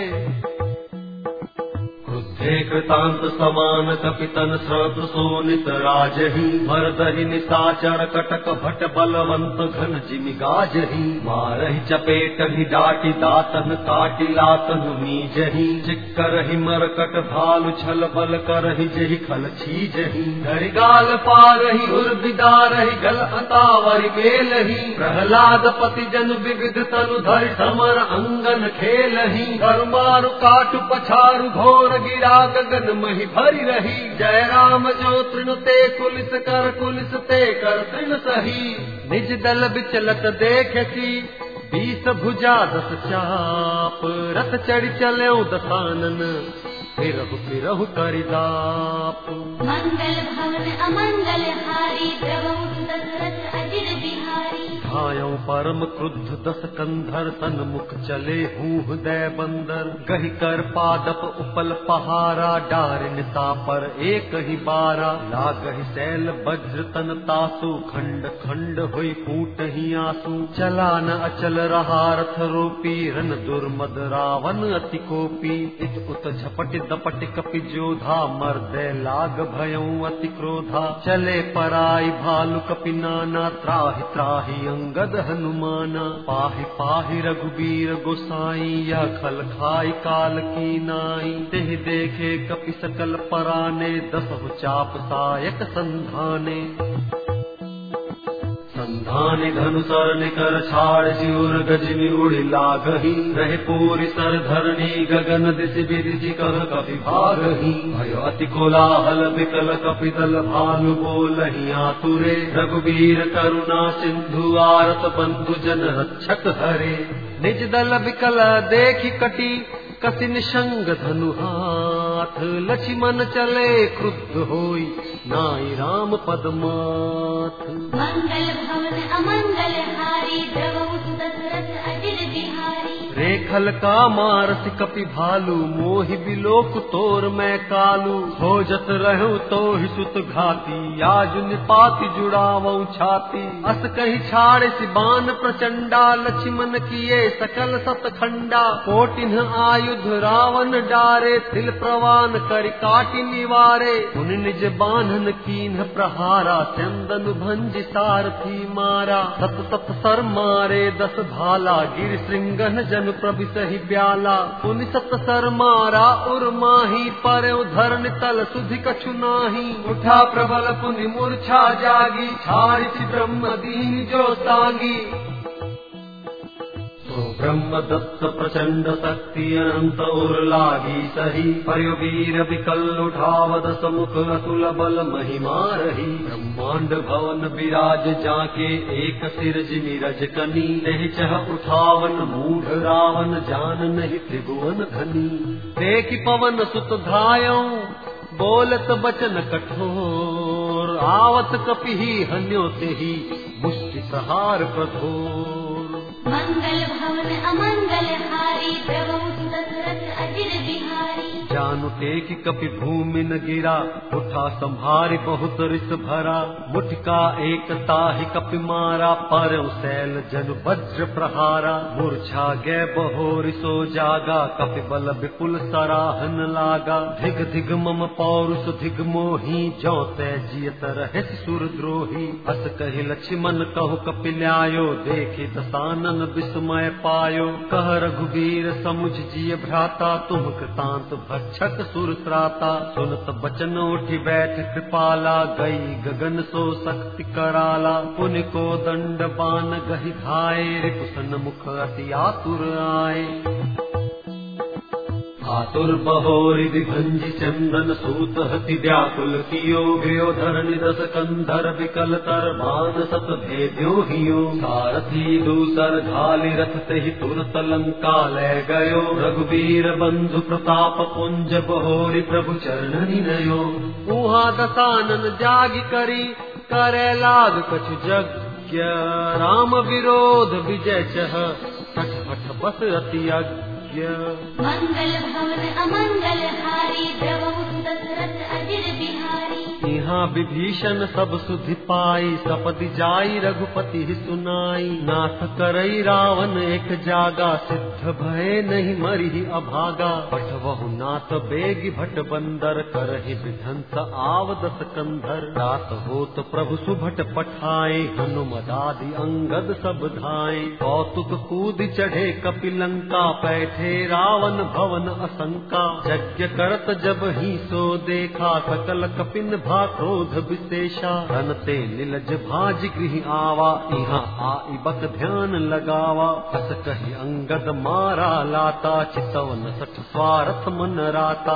क्रुद्धे कृतांत समान कपितन श्रत सोनित राजहि। मर्दहि निशाचर कटक भट बलवंत घन जिमि गाजहि। मारहि चपेटहि डाटि दातन काटि लातन मीजहि। चिक्करहि मरकट भालु छल बल करहि जेहि खल छीजहि। धरि गाल पारहि उर बिदारहि गल अतावरि मेलहि। प्रहलाद पति जन विविध तनु धरि समर अंगन खेलहि। कर मारु काटु पछारु घोर गिरा गगन महि भरि रही। जय राम जो तृण ते कुलिस ते कर तृण सही। निज दल बिचलत देखसी 20 भुजा 10 चाप। रथ चढ़ि चल्यौ दसानन फिरहु करिदाप। मंगल भवन अमंगल हारी द्रवहुत दशरथ अजिर बिहारी। धायौ परम क्रुद्ध 10 कंधर सन्मुख चले हृदय बंदर। गहि कर पादप उपल पहारा डारिन तापर एक ही बारा। लागहि शैल वज्र तन तासु खंड खंड हुई फूटहि आंसू। चला न अचल रहा रथ रोपी रन दुर्मद रावण अति कोपी। इत उत झपट दपट कपि जोधा मर्दे लाग भयौ अति क्रोधा। चले पराई भालु कपि नाना त्राहि त्राहि अंगद हनुमाना। पाहि पाहि रघुबीर गोसाई यह खल खाई काल की नाई। तेहि देखे कपि सकल पराने 10 चाप सायक संधाने। संधाने धनुसर निकर छाड़ जिउर गजनि उड़ि लागहि। रहे पूरि सर धरणी गगन दिशि बिदिशि कह कपि भागहि। भयो अति कोलाहल विकल कपि दल भालु बोलहि आतुरे। रघुबीर करुणा सिंधु आरत बंधु जन रक्षक हरे। निज दल विकल देखि कटी कति निशंग धनु हाथ। लक्ष्मण चले क्रुद्ध होई नाई राम पदमाथ। मंगल भवन अमंगल हारी द्रवहुत दशरथ अजिर बिहारी। रेखल का मारस कपि भालू मोहि बिलोक तोर मैं कालू। खोजत रहूं तो ही सुत घाती याजु निपाति जुड़ावऊ छाती। अस कहीं छाड़े सिबान प्रचंडा लक्ष्मण किए सकल सतखंडा। कोटिन आयुध रावण डारे तिल प्रवान कर काटि निवारे। उन निज बान्हन कीन्ह प्रहारा चंदन भंज सारथी मारा। सत सत सर मारे 10 भाला गिर श्रृंगन जन प्रभि सही ब्याला। उन सत सर मारा उर माही पर धरन तल सुधि कछु नाही। उठा प्रबल पुनि मूर्छा जागी छाड़ि ब्रह्म दीन जो सागी। तो ब्रह्म दत्त प्रचंड शक्ति अनंत उर लागी सही। पर्यो वीर विकल उठावद समुख अतुल बल महिमा रही। ब्रह्मांड भवन विराज जाके एक सिर जिमि रजकनी। नहीं चह उठावन मूढ़ रावण जान नहीं त्रिभुवन धनी। देखि पवन सुत धायौ बोलत बचन कठोर। आवत कपि हन्यो तेहि मुष्टि प्रहार कठोर। मंगल भवन अमंगल हारी द्रवहुत दशरथ अजिर बिहारी। जानु टेक कपि भूमि न गिरा, उठा संभारी बहुत रिस भरा। मुठका एक ताहि कपि मारा, परौ शैल जनु वज्र प्रहारा। मूर्छा गए बहोरि सो जागा, कपि बल विपुल सराहन लागा। धिग धिग मम पौरुष धिग मोही, ज्यों तै जियत रहे सुरद्रोही। अस कहि लक्ष्मण कहु कपिल्यायो, देखि दसानन विस्मय पायो। कह रघुवीर समुझ जिय भ्राता, तुम कृतांत भक्षक सुर त्राता। सुनत बचन उठि बैठ कृपाला, गई गगन सो शक्ति कराला। पुनि को दंड बान गहि धाये, रिपुसन मुख अति आतुर आए। आतुर बहोरि विभंजि चंदन सूत हति व्याकुल कियो। गयो धरणि दस कंधर विकल तर, बान सत भेद्यो हियो। सारथी दूसर घाली रथ तेहि तुरत लंका ले गयो। रघुवीर बंधु प्रताप पुंज, बहोरि प्रभु चरणनि नयो। उहाँ दसानन जागि करी, करे लाग कछु यज्ञ। राम विरोध विजय चह, सठ फठ बस अति यज्ञ। मंगल भवन अमंगल हारी, द्रवहु दशरथ अजिर बिहारी। यहाँ विभीषण सब सुधि पाई, सपदि जाई रघुपति सुनाई। नाथ करई रावण एक जागा, सिद्ध भय नहीं मरिहि अभागा। पठवहु नाथ बेगी भट बंदर, करहि विध्वंस आव दस कंधर। रात होत प्रभु सुभट पठाए, हनुमदादि अंगद सब धाए। कौतुक कूद चढ़े कपिलंका, पैठे रावण भवन असंका। यज्ञ करत जब ही सो देखा, सकल कपिन भा क्रोध विशेषा। रनते नीलज भाज गृह आवा, यहाँ आई बक ध्यान लगावा। अस कहि अंगद मारा लाता, चितवन सठ स्वार्थ मन राता।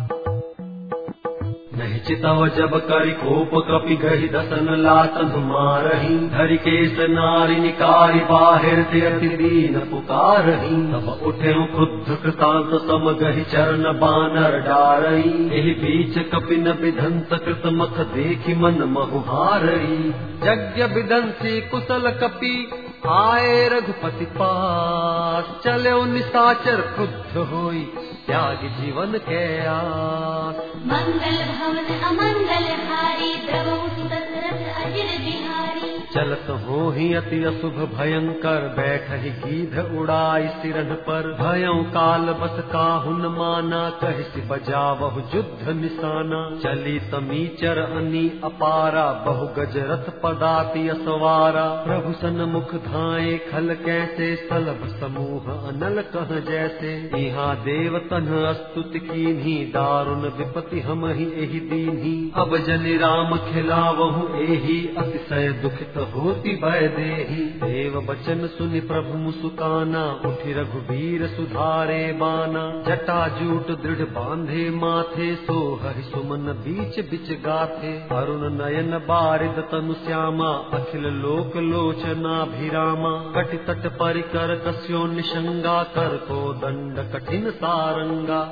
नहीं चितव जब करि कोप, कपि गहि दसन लातन मारही। धरि केस नारि निकारी, बाहिर ते अति दीन पुकारही। तब उठे क्रुद्ध कृतांत सम, गहि चरण बानर डारही। एहि बीच कपिन विध्वंस कृत, मख देखि मन महुहारही। यज्ञ विध्वंसी कुशल कपि, आए रघुपति पास। चले निशाचर क्रुद्ध होई, त्याग जीवन के आस। मंगल भवन अमंगल हारी, द्रवहु दशरथ अजिर बिहारी। चलत हो ही अति अशुभ भयंकर, बैठहि गीध उड़ाई सिरन पर। भयं काल बस काहु न माना, कहिसि बजावहु युद्ध निशाना। चली समीचर अनी अपारा, बहु गज रथ पदाति असवारा। प्रभु सन्मुख धाये खल कैसे, सलभ समूह अनल कह जैसे। यहाँ देव तन्ह स्तुति कीन्ही, दारुण विपति हमहि एहि दीन्ही। अब जनि राम खिलावहु एहि, अतिशय दुखित होति भय देहि। देव बचन सुनि प्रभु मुसुकाना, उठि रघुवीर सुधारे बाना। जटा जूट दृढ़ बांधे माथे, सोहहि सुमन बीच बिच गाथे। अरुण नयन बारिद तनु श्यामा, अखिल लोक लोचना भिरामा। कटि तट परिकर कस्यो निशंगा, कर को दंड कठिन सारंगा।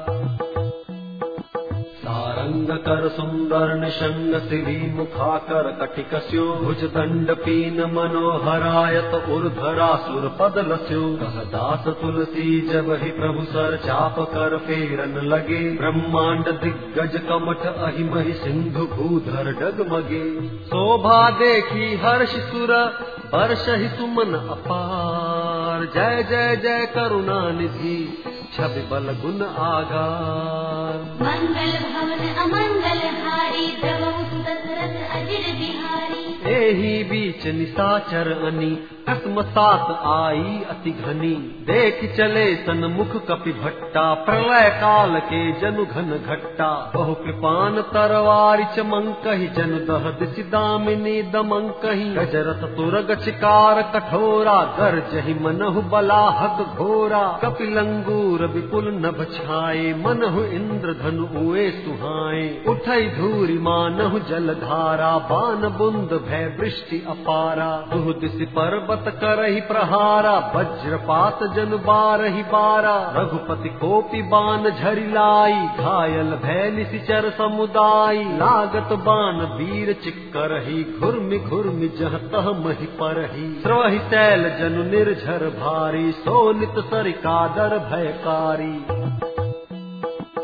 सारंग कर सुंदर निशंग, सिरी मुखाकर कटि कस्यो। भुज दंड पीन मनोहरायत, उर्धरा सुर पद लस्यो। कह दास तुलसी जब ही प्रभु सर, चाप कर फेरन लगे। ब्रह्मांड दिग्गज कमठ, अहिमहि सिंधु भूधर डगमगे। शोभा देखी हर्ष सुर, बरसहि सुमन अपार। जय जय जय करुणा निधि, छवि बल गुण आगार। मंगल भवन अमंगल हारी, द्रवहु दशरथ अजिर बिहारी। एहि बीच निशाचर अनी, अकस्मात आई अति घनी। देख चले सन्मुख कपि भट्टा, प्रलय काल के जनु घन घट्टा। बहु कृपान तरवारि चमंकहि, जनु दहद दामिनी दमंकहि। गजरथ तुरग चिकार कठोरा, गरजहि मनहु बलाहक घोरा। कपिलंगूर विपुल नभ छाये, मनहु इंद्र धनु उए सुहाए। उठई धूरि मानहु जल धारा, बान बुंद भय वृष्टि अपारा। दुह दिशि पर्वत करहि प्रहारा, वज्रपात जन बारहि बारा। रघुपति कोपि बान झरि लाई, घायल भय निशिचर समुदाय। लागत बान वीर चिक्करहि, घुर्मि घुर्मि जह तह महि परहि। स्रवहि शैल जनु निर्झर भारी, सोनित सरिकादर भयकारी।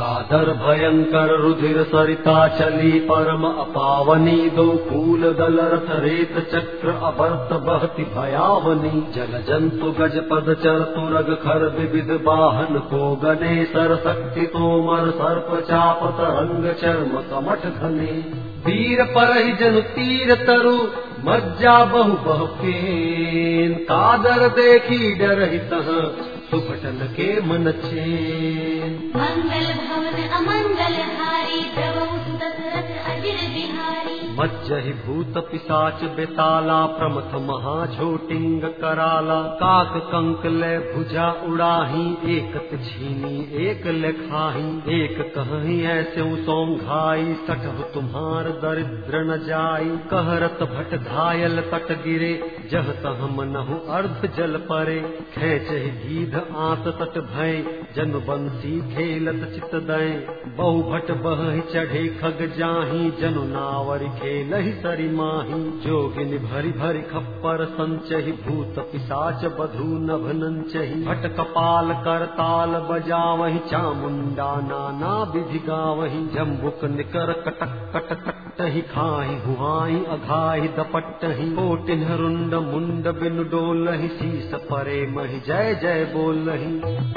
कादर भयंकर रुधिर सरिता चली परम अपावनी, दो कूल दल रथ रेत चक्र अवर्त बहति भयावनी। जल जंतु गज पद चर तुरग खर विविध वाहन को गने, सर शक्ति तोमर सर्प चाप तरंग चर्म कमठ घने। वीर परहि जनु तीर तरु मज्जा बहु बहु फेन, कादर देखी डरहि तह सुपटल के मन चैन। मंगल भवन अमंगल हारी, द्रवहु दशरथ अजिर बिहारी। मज्जहि भूत पिशाच बेताला, प्रमथ महाझोटिंग कराला। काक कंक ले भुजा उड़ाही, एकत छीनी एक लेखाही। एक कहीं ऐसे सौंघाई, सठहु तुम्हार दरिद्र न जाई। कहरत भट घायल तट गिरे, जह तह मनहु अर्ध जल परे। खेचहि गीध आंत तट भय, जन बंसी खेलत चित दय। बहु भट बहि चढ़े खग जाही, जनु नावर खेलहि सरि माही। जोगिन भरि भरि खप्पर संचहि, भूत पिशाच बधू नभ नंचहि। भट कपाल करताल बजावहि, चामुंडा नाना विधि गावहि। जम्बुक निकर कटक कट कटहि, खाहि हुआहि अघाहि दपटहि। कोटिन रुंड मुंड बिनु डोलहि, शीस परे महि जय जय बोलहि।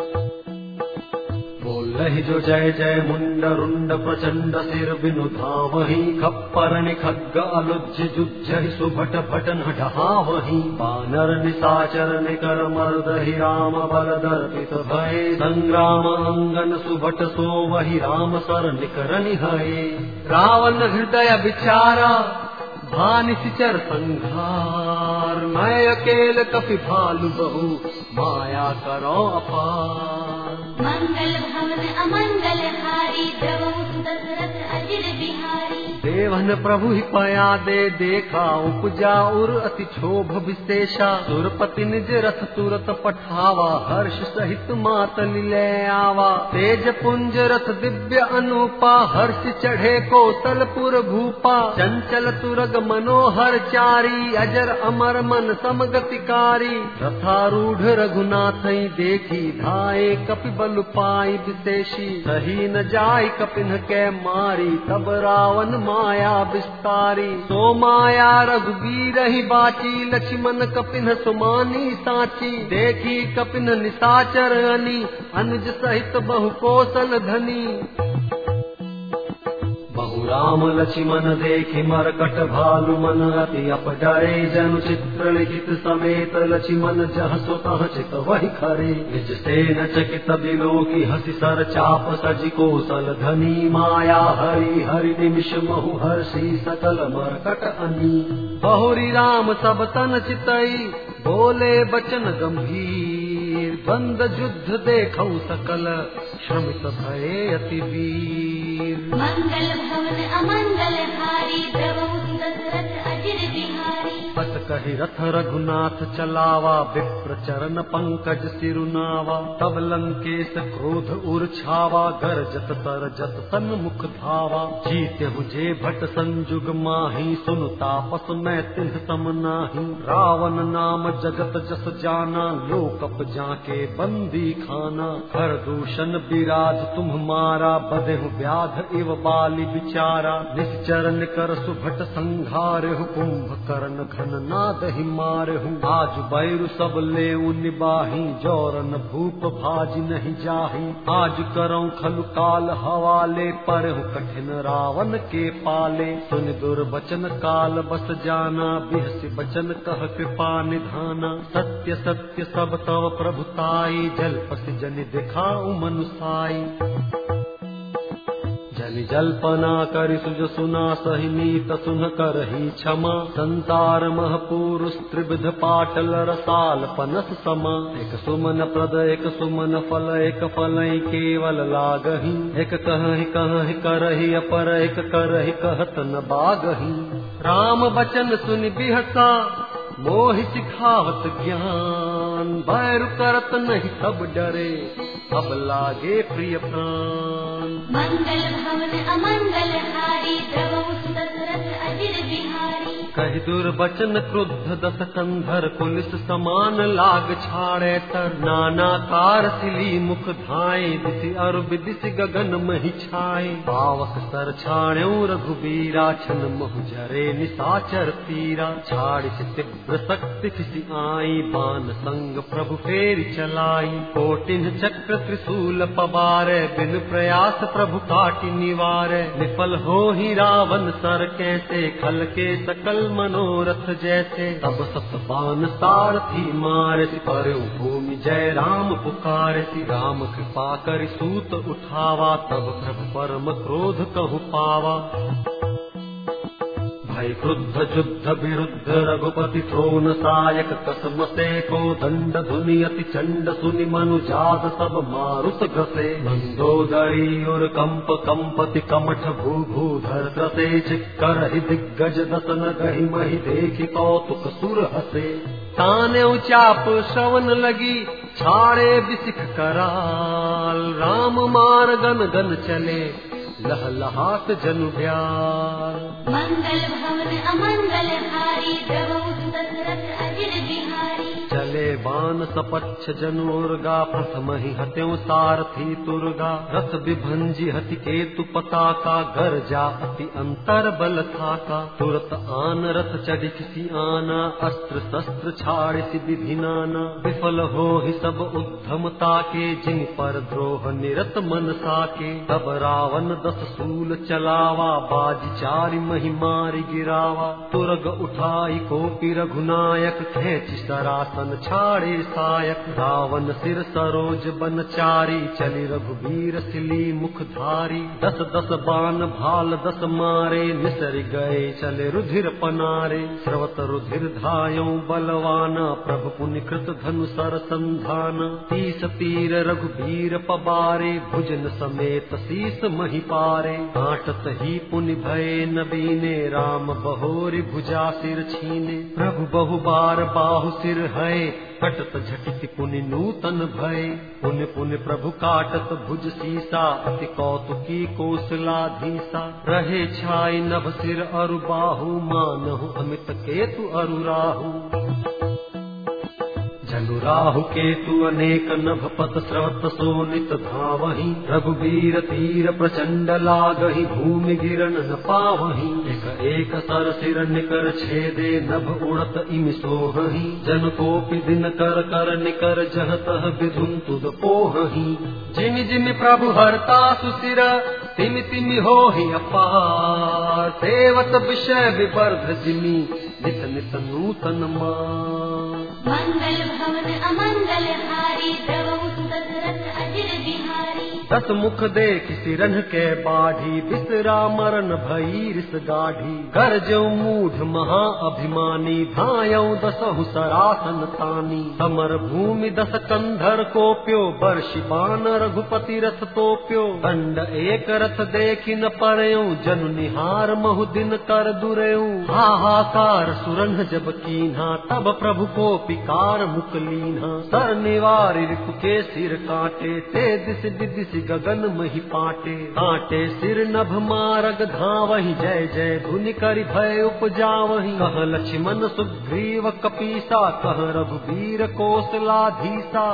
बोलहि जो जय जय मुंड रुंड प्रचंड सिर बिनु धावहि। खप्पर निखग्ग अलुज्य जुज्जहि, सुभट भट न ढहावहि। बानर निशाचर निकर मर्दहि, राम बल दर्पित भये। संग्राम अंगन सुभट सोवहि, राम सर निकर निहये। रावण हृदय विचारा, भानिशर संघार। मैं अकेल कपि भालु बहु, माया करो अपार। मंगल भवन अमंगल हारी, द्रवहु दशरथ अजिर बिहारी। देवन प्रभु ही पया दे देखा, उपजा उर अति क्षोभ विशेषा। सुरपति निज रथ तुरत पठावा, हर्ष सहित मातल ले आवा। तेज पुंज रथ दिव्य अनूपा, हर्ष चढ़े कौशलपुर भूपा। चंचल तुरग मनोहर चारी, अजर अमर मन समगतिकारी। रथारूढ़ रघुनाथ देखी, धाये कपि बल पाई विशेषी। सही न जाय कपिन के मारी, तब रावण माया विस्तारी। सो माया रघुबीर ही बाची, लक्ष्मण कपिन सुमानी साची। देखी कपिन निशाचर अनी, अनुज सहित बहु कौशल धनी। बहु राम लक्ष्मण देखि मरकट भालु मन, अति अपडरे जनु चित्र लिखित समेत। लक्ष्मण जह सुतः चित वही खरे, निज सेन चकित बिलोकी हसी। सर चाप सजि कौशल धनी, माया हरि हरि निमिष महु हर्षि। सकल मरकट अनी बहुरी राम सब तन चितई, बोले बचन गंभीर। बंद युद्ध देखौ सकल, श्रमित भये अति वीर। मंगल भवन अमंगल हारी, द्रवहु दशरथ अजिर बिहारी। बस कहि रथ रघुनाथ चलावा, विप्र चरण पंकज सिरुनावा। तब लंकेश क्रोध उर छावा, गरजत तरजत सन्मुख धावा। जीते हुजे भट संजुग माही, सुनु तापस मैं तिन्ह सम नाही। रावण नाम जगत जस जाना, लोकप जाके बंदी खाना। हर दूषण विराज तुम मारा, बदेहु व्याध इव बाली बिचारा। निश्चर निकर सुभट संघार, कुंभ कर्ण घन नाद ही मारहु। आज बैरु सब ले निबाही, जौरन भूप भाज नहीं जाही। आज करऊं खलु काल हवाले, परहु कठिन रावण के पाले। सुन दुर्वचन काल बस जाना, बिहसि बचन कह कृपा निधाना। सत्य सत्य सब तव प्रभुताई, जलपसि जनि दिखाऊं मनुसाई। जनि जल्पना करि सुज सुना, सहि नीत सुन करहि क्षमा। संसार मह पुरुष त्रिविध पाटल, रसाल पनस समा। एक सुमन प्रद एक सुमन फल, एक फलई केवल लागहि। एक कहहि कहहि करहि अपर, एक करहि कहत न बागहि। राम बचन सुनि बिहसा, मोहि सिखावत ज्ञान। बैरु करत नहीं सब डरे, अब लागे प्रिय प्राण। मंगल भवन अमंगल हारी, द्रवहु दशरथ अजिर बिहारी। कहि दुर्वचन क्रुद्ध दस कंधर पुलिस समान लाग छाड़े तर नाना कार सिली मुख धाए दिसि अरु विदिसि गगन मही छाए पावक सर छाण्यो रघुबीरा छन मोह जरे निसाचर पीरा छाड़िस तीव्र शक्ति फिसि आई बान संग प्रभु फेरि चलाई कोटिन चक्र त्रिशूल पबारे बिन प्रयास प्रभु काटि निवारे निफल हो ही रावण सर कैसे खल के सकल मनोरथ जैसे तब सत बान सारथी मारे पर भूमि जय राम पुकारे राम कृपा करि सूत उठावा तब प्रभु परम क्रोध कहु पावा भय क्रुद्ध युद्ध विरुद्ध रघुपति थ्रोन सायक कसम से को दंड धुनि अति चंड सुनि मनु जात सब मारुत घसे मंदोदरी और कंप कंपति कमठ भू भूधर त्रसे चिक्कर ही दिग्गज दसन गहि महि देखि कौतुक सुर हसे ताने चाप श्रवण लगी छाड़े बिसिख कराल राम मार गन गन चले लहलहात जनु ब्याल मंगल भवन अमंगल हारी द्रवहुत दशरथ अजिर बिहारी चले बान सपच्छ जनुर्गा प्रथम ही हत्यो सारथी तुर्गा रथ विभंजी हति केतु पताका गर्जा अति अंतर बल थाका तुरत आन रथ चढ़ी किसी आना अस्त्र शस्त्र छाड़िसी विधि नाना विफल हो ही सब उद्धमता के जिन पर द्रोह निरत मन साके तब रावण दस सूल चलावा बाजी चारि मही मारि गिरावा तुरग उठाई कोपि रघुनायक खेच सरासन छाड़े सायक रावण सिर सरोज बन चारी चली रघुबीर सिली मुख धारी दस दस बान भाल दस मारे निसर गए चले रुधिर पनारे स्रवत रुधिर धायों बलवाना प्रभु पुनि कृत धनु सर संधान तीस तीर रघुबीर पबारे भुजन समेत शीस मही पारे आटत ही पुनि भय नबीने राम बहोरी भुजा सिर छीने प्रभु बहु बार बाहु सिर है कटत झटिति पुनि नूतन भय पुनि पुनि प्रभु काटत भुज सीसा अति कौतुकी कौशलाधीसा रहे छाई नभ सिर अरु बाहु मानहु अमित केतु अरु राहु जनु राहु केतु अनेक नभ पत स्रवत सोनित धावहि रघुबीर तीर प्रचंड लागहि भूमि गिरन न पावहि एक एक सर सिर निकर छेदे नभ उड़त इमि सोहहि जन कोपि दिन कर कर निकर जह तह विधुन तुद पोहहि जिमि जिमि प्रभु हरता सुसिर तिमि तिमि होहि अपार सेवत विषय विवर्ध जिमि नित नित नूतन मान मंगल भवन अमंगल हारी द्रवहुत दशरथ अजिर बिहारी दस मुख देख सिरन के बाढ़ी बिसरा मरण भईरिस गाढ़ी गरजौ मूढ़ महा अभिमानी धायौ दसहु सरासन तानी समर भूमि दस कंधर को प्यो वर्षि बान रघुपति रथ तो प्यो दंड एक रथ देखि न परयौ जनु निहार महु दिन कर दुरयौ हाहाकार सुरन जब कीन्हा तब प्रभु को पिकार मुकलीन्हा सर निवारि रिपु के सिर काटे ते दिस विदिसि गगन मही पाटे काटे सिर नभ मारग धावहि जय जय धुनि करि भय उपजावहि कह लक्ष्मण सुग्रीव कपीसा कह रघुबीर कौशलाधीसा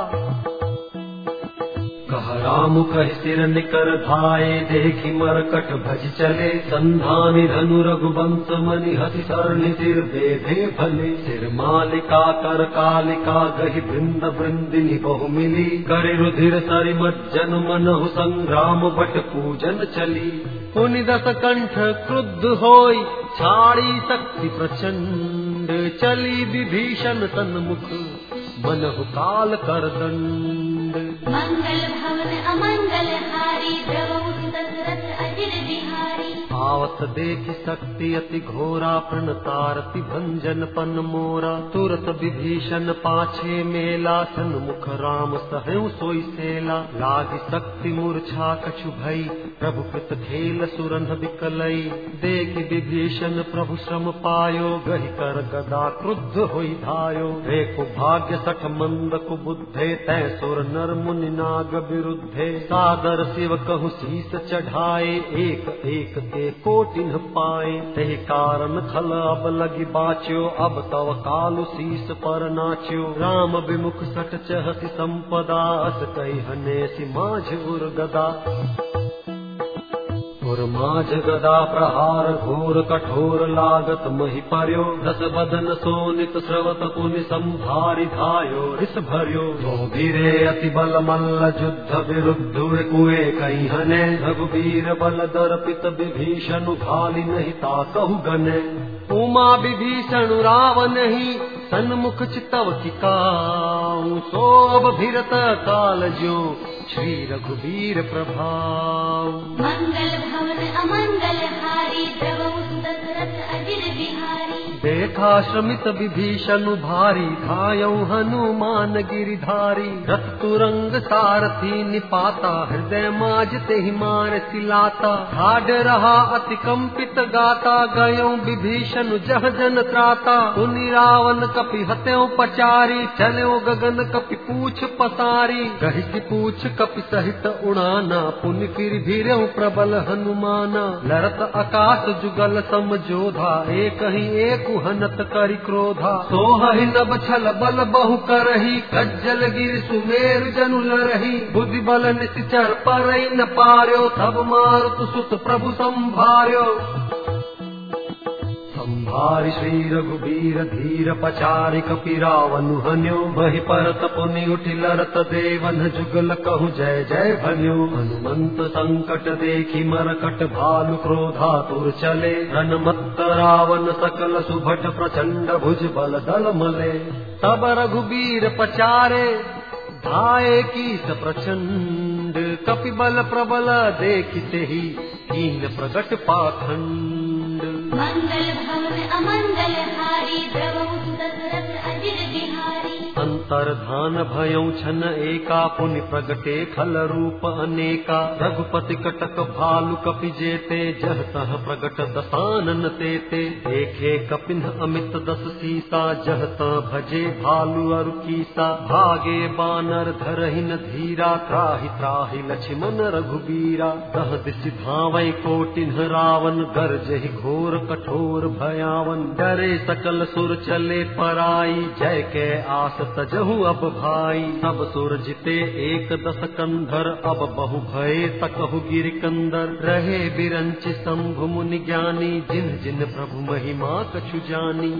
कह राम कहि सिर निकर धाये देखि मरकट भज चले संधानि धनु रघुवंश मनि हति सरनि सिर बेधे भले सिर मालिका कर कालिका गहि वृंद वृंदिनी बहु मिली करि रुधिर सरि मज्जन मनहु संग्राम बट पूजन चली पुनि दस कंठ क्रुद्ध होई छाड़ी शक्ति प्रचंड चली विभीषण सन्मुख मनहु काल कर दंड मंगल भवन अमंगल हारी द्रवहुत दशरथ अजिर बिहारी आवत देखि शक्ति अति घोरा प्रणतारति भंजन पन मोरा तुरत विभीषण पाछे मेला सन्मुख राम सहयु सोई सेला लागी शक्ति मूर्छा कछु भई प्रभु कृत खेल सुरन बिकलई देखि विभीषण प्रभु श्रम पायो गहि कर गदा क्रुद्ध होई धायो देखो भाग्य सठ मंद कुबुद्धे तै सुर नर मुनि नाग विरुद्धे सादर शिव कहु शीस चढ़ाए एक एक के कोटिन पाए। ते कारण खल अब लगी बाच्यो, अब तव कालु शीस पर नाच्यो। राम विमुख सट चहति संपदा, अस कही हनेसी माझ उर गदा। और माझ गदा प्रहार घोर कठोर लागत मही पर्यो। दस बदन सोनित स्रवत पुनि संभारी धायो रिस भर्यो। तो वीरे अति बल मल्ल युद्ध विरुद्ध कुए कई हने। रघुवीर बल दर्पित विभीषण घाली नहीं ताकहु गने। उमा विभीषण रावण ही सन्मुख चितव की काऊ। सोब भिरत काल ज्यो श्री रघुवीर प्रभाव। मंगल भवन अमंगल हारी, द्रवहु दशरथ अजिर बिहारी। देखा श्रमित विभीषण भारी, धायऊ हनुमान गिरिधारी। रथ तुरंग सारथी निपाता, हृदय माज तेहि मार सिलाता। ठाड रहा अति कंपित गाता, गयऊ विभीषण जह जन त्राता। पुनि रावण कपि हत्यो पचारी, चल्यो गगन कपि पूछ पसारी। गहि की पूछ कपि सहित उड़ाना, पुनि फिर भीरऊ प्रबल हनुमाना। लरत आकाश जुगल समझोधा, एक ही एक हनत करि क्रोधा। सोहि नभ छल बल बहु करही, कज्जल गिर सुमेर जनु लरही। बुद्धि बल निश्चर परई न पार्यो, तब मारुत सुत प्रभु संभार्यो। संभारि श्री रघुवीर धीर पचारि, कपि रावण हन्यो। वही परत पुनि उठि लरत देवन, जुगल कहु जय जय भन्यो। हनुमंत संकट देखि मरकट, भालु क्रोधातुर चले। रणमत्त रावण सकल सुभट, प्रचंड भुज बल दल मले। तब रघुवीर पचारे, धाये कीस प्रचंड। कपि बल प्रबल देखिते ही, कीन प्रगट पाखंड। मंगल भवन अमंगल हारी, द्रवहु दशरथ अजिर बिहारी। अंतर्धान भयऊ छन एका, पुनि प्रगटे खल रूप अनेका। रघुपति कटक भालु कपि जेते, जह तह प्रगट दसानन तेते। देखे कपिन अमित दस सीसा, जह तह भजे भालु अरु कीसा। भागे बानर धरहिन धीरा, त्राहि त्राहि लक्ष्मण रघुबीरा। दह दिशि धावै कोटिन रावण, गरजहि घोर कठोर भयावन। डरे सकल सुर चले पराई, जय के आस तजहु अब भाई। सब सुर जिते एक दस कंधर, अब बहु भये तकहु गिर कंदर। रहे बिरंच शंभु मुनि ज्ञानी, जिन जिन प्रभु महिमा कछु जानी।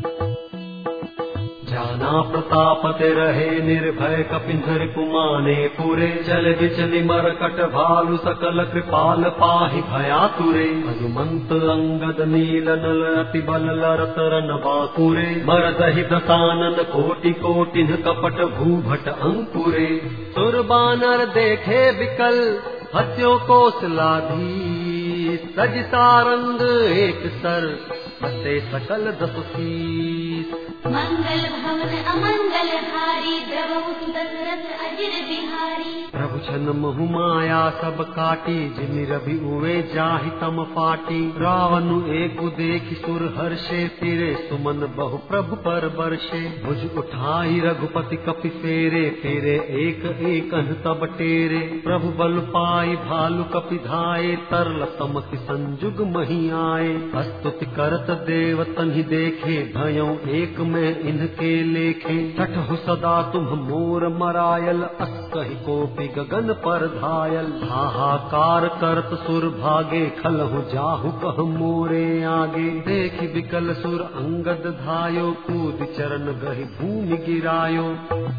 जाना प्रताप ते रहे निर्भय, कपिंधर कुमाने पूरे। चल बिचलि मरकट भालु, सकल कृपाल पाहि भयातुरे। हनुमंत अंगद नील नल, अति बल लरत रन बाकुरे। मरदहि दसानन कोटि कोटिन, कपट भूभट अंकुरे। सुर बानर देखे बिकल, हत्यो कौशलाधीश। सज सारंग एक सर, हते सकल दस शीस। मंगल भवन अमंगल हारी, द्रवहु दशरथ अजिर बिहारी। प्रभु छन महु माया सब काटी, जिमि रवि उवे जाहि तम फाटी। रावण एक देखि सुर हर्षे, फिरे सुमन बहु प्रभु पर बरषे। भुज उठाई रघुपति कपि फेरे, फेरे एक एक तब टेरे। प्रभु बल पाई भालु कपि धाये, तरल तमति संजुग मही आए। स्तुति करत देव तन्हि देखे, भयऊ एक में इनके लेखे। छठहु सदा तुम मोर मरायल, अस कहि कोपि गगन पर धायल। हाहाकार करत सुर भागे, खलहु जाहु कह मोरे आगे। देखि बिकल सुर अंगद धायो, कूद चरण गहि भूमि गिरायो।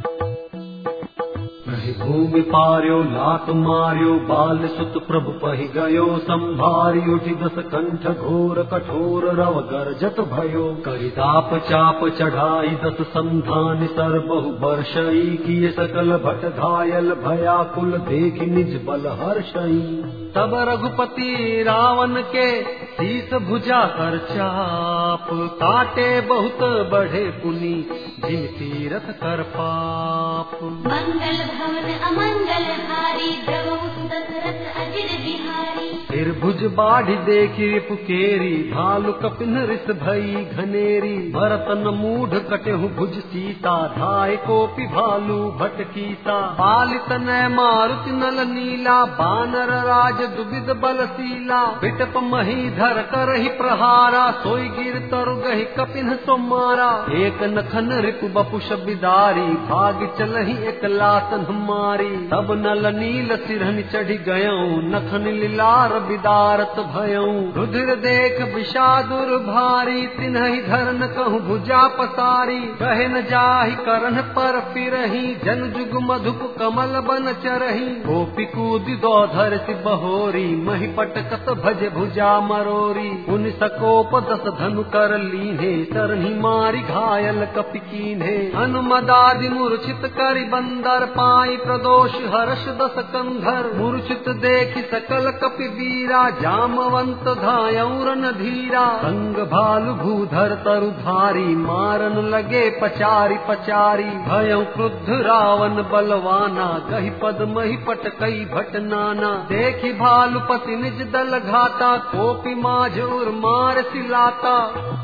भूमि पार्यो लात मार्यो, बाल सुत प्रभु पहि गयो। संभारी उठि दस कंठ, घोर कठोर रव गर्जत भयो। करिताप चाप चढ़ाई दस संधान, सर बहु बर्षई। किए सकल भट घायल, भयाकुल देखि निज बल हर्षई। तब रघुपति रावण के शीस भुजा कर चाप। काटे बहुत बढ़े पुनि, जिन तीरथ कर पाप। मंगल भवन अमंगल हारी, द्रवहु दशरथ अजिर बिहारी। फिर भुज बाढ़ी देखी पुकेरी भालु कपिन रिस भई घनेरी भरत न मूढ़ कटेहु भुज सीता धाय कोपि भालु भटकीसा पालित नय मारुति नल नीला बानर राज दुबिद बलशीला बिटप मही धर करहि प्रहारा सोई गिर तरु गहि कपिन सो मारा एक नखन रिपु बपुष बिदारी भाग चलहि एक लातन मारी तब नल नील सिरहन चढ़ी गयऊं नखन लीलार बिदारत भयऊं रुधिर देख विषादुर भारी तिन्हि धरन कहूँ भुजा पसारी कहे न जाहि करन पर फिरही जन जुग मधुप कमल बन चरही गोपी कूद दो धर सि बहोरी मही पटकत भज भुजा मरोरी उन सकोप दस धनु कर लीन्हे सरही मारी घायल कपि कीन्हे हनुमदादि मूर्छित करि बंदर पाई प्रदोष हर्ष दस कंधर मूर्छित देखि सकल कपि वीरा जामवंत धायऊ रन धीरा संग भालु भूधर तरु धारी मारन लगे पचारी पचारी भयऊ क्रुद्ध रावण बलवाना गहि पद मही पटकई भट नाना देखि भालु पति निज दल घाता कोपि माझ उर मार सिलाता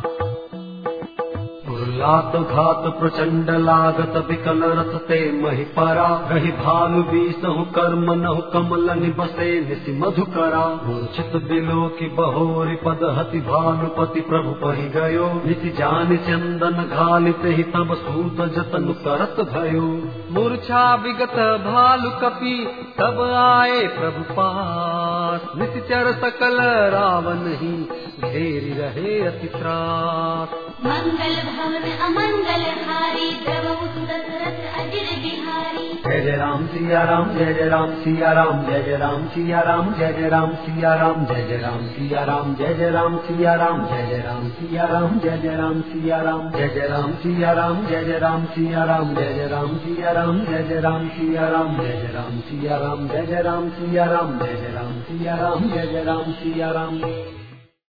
लात घात प्रचंड लागत विकल रथ ते मही परा रही भालु बीसहु कर्म नहु कमल निबसे निसि मधुकरा मूर्छित बिलो की बहोरी पद हति भानुपति प्रभु पहि गयो निसि जान चंदन घालित ही तब सूत जतन करत भयो मूर्छा विगत भालु कपि तब आए प्रभु पास निश्चर सकल रावण ही घेरी रहे अति त्रास मंगल भवन अमंगल हारी द्रवहुत दशरथ अजिर बिहारी जय जय राम सिया राम जय जय राम सिया राम जय जय राम सिया राम जय जय राम सिया राम जय जय राम सिया राम जय जय राम सिया राम जय जय राम सिया राम जय जय राम सिया राम जय जय राम सिया राम जय जय राम सिया राम जय जय राम सिया राम जय जय राम सिया राम जय जय राम सिया राम जय जय राम सिया राम जय जय राम सिया राम जय जय राम सिया राम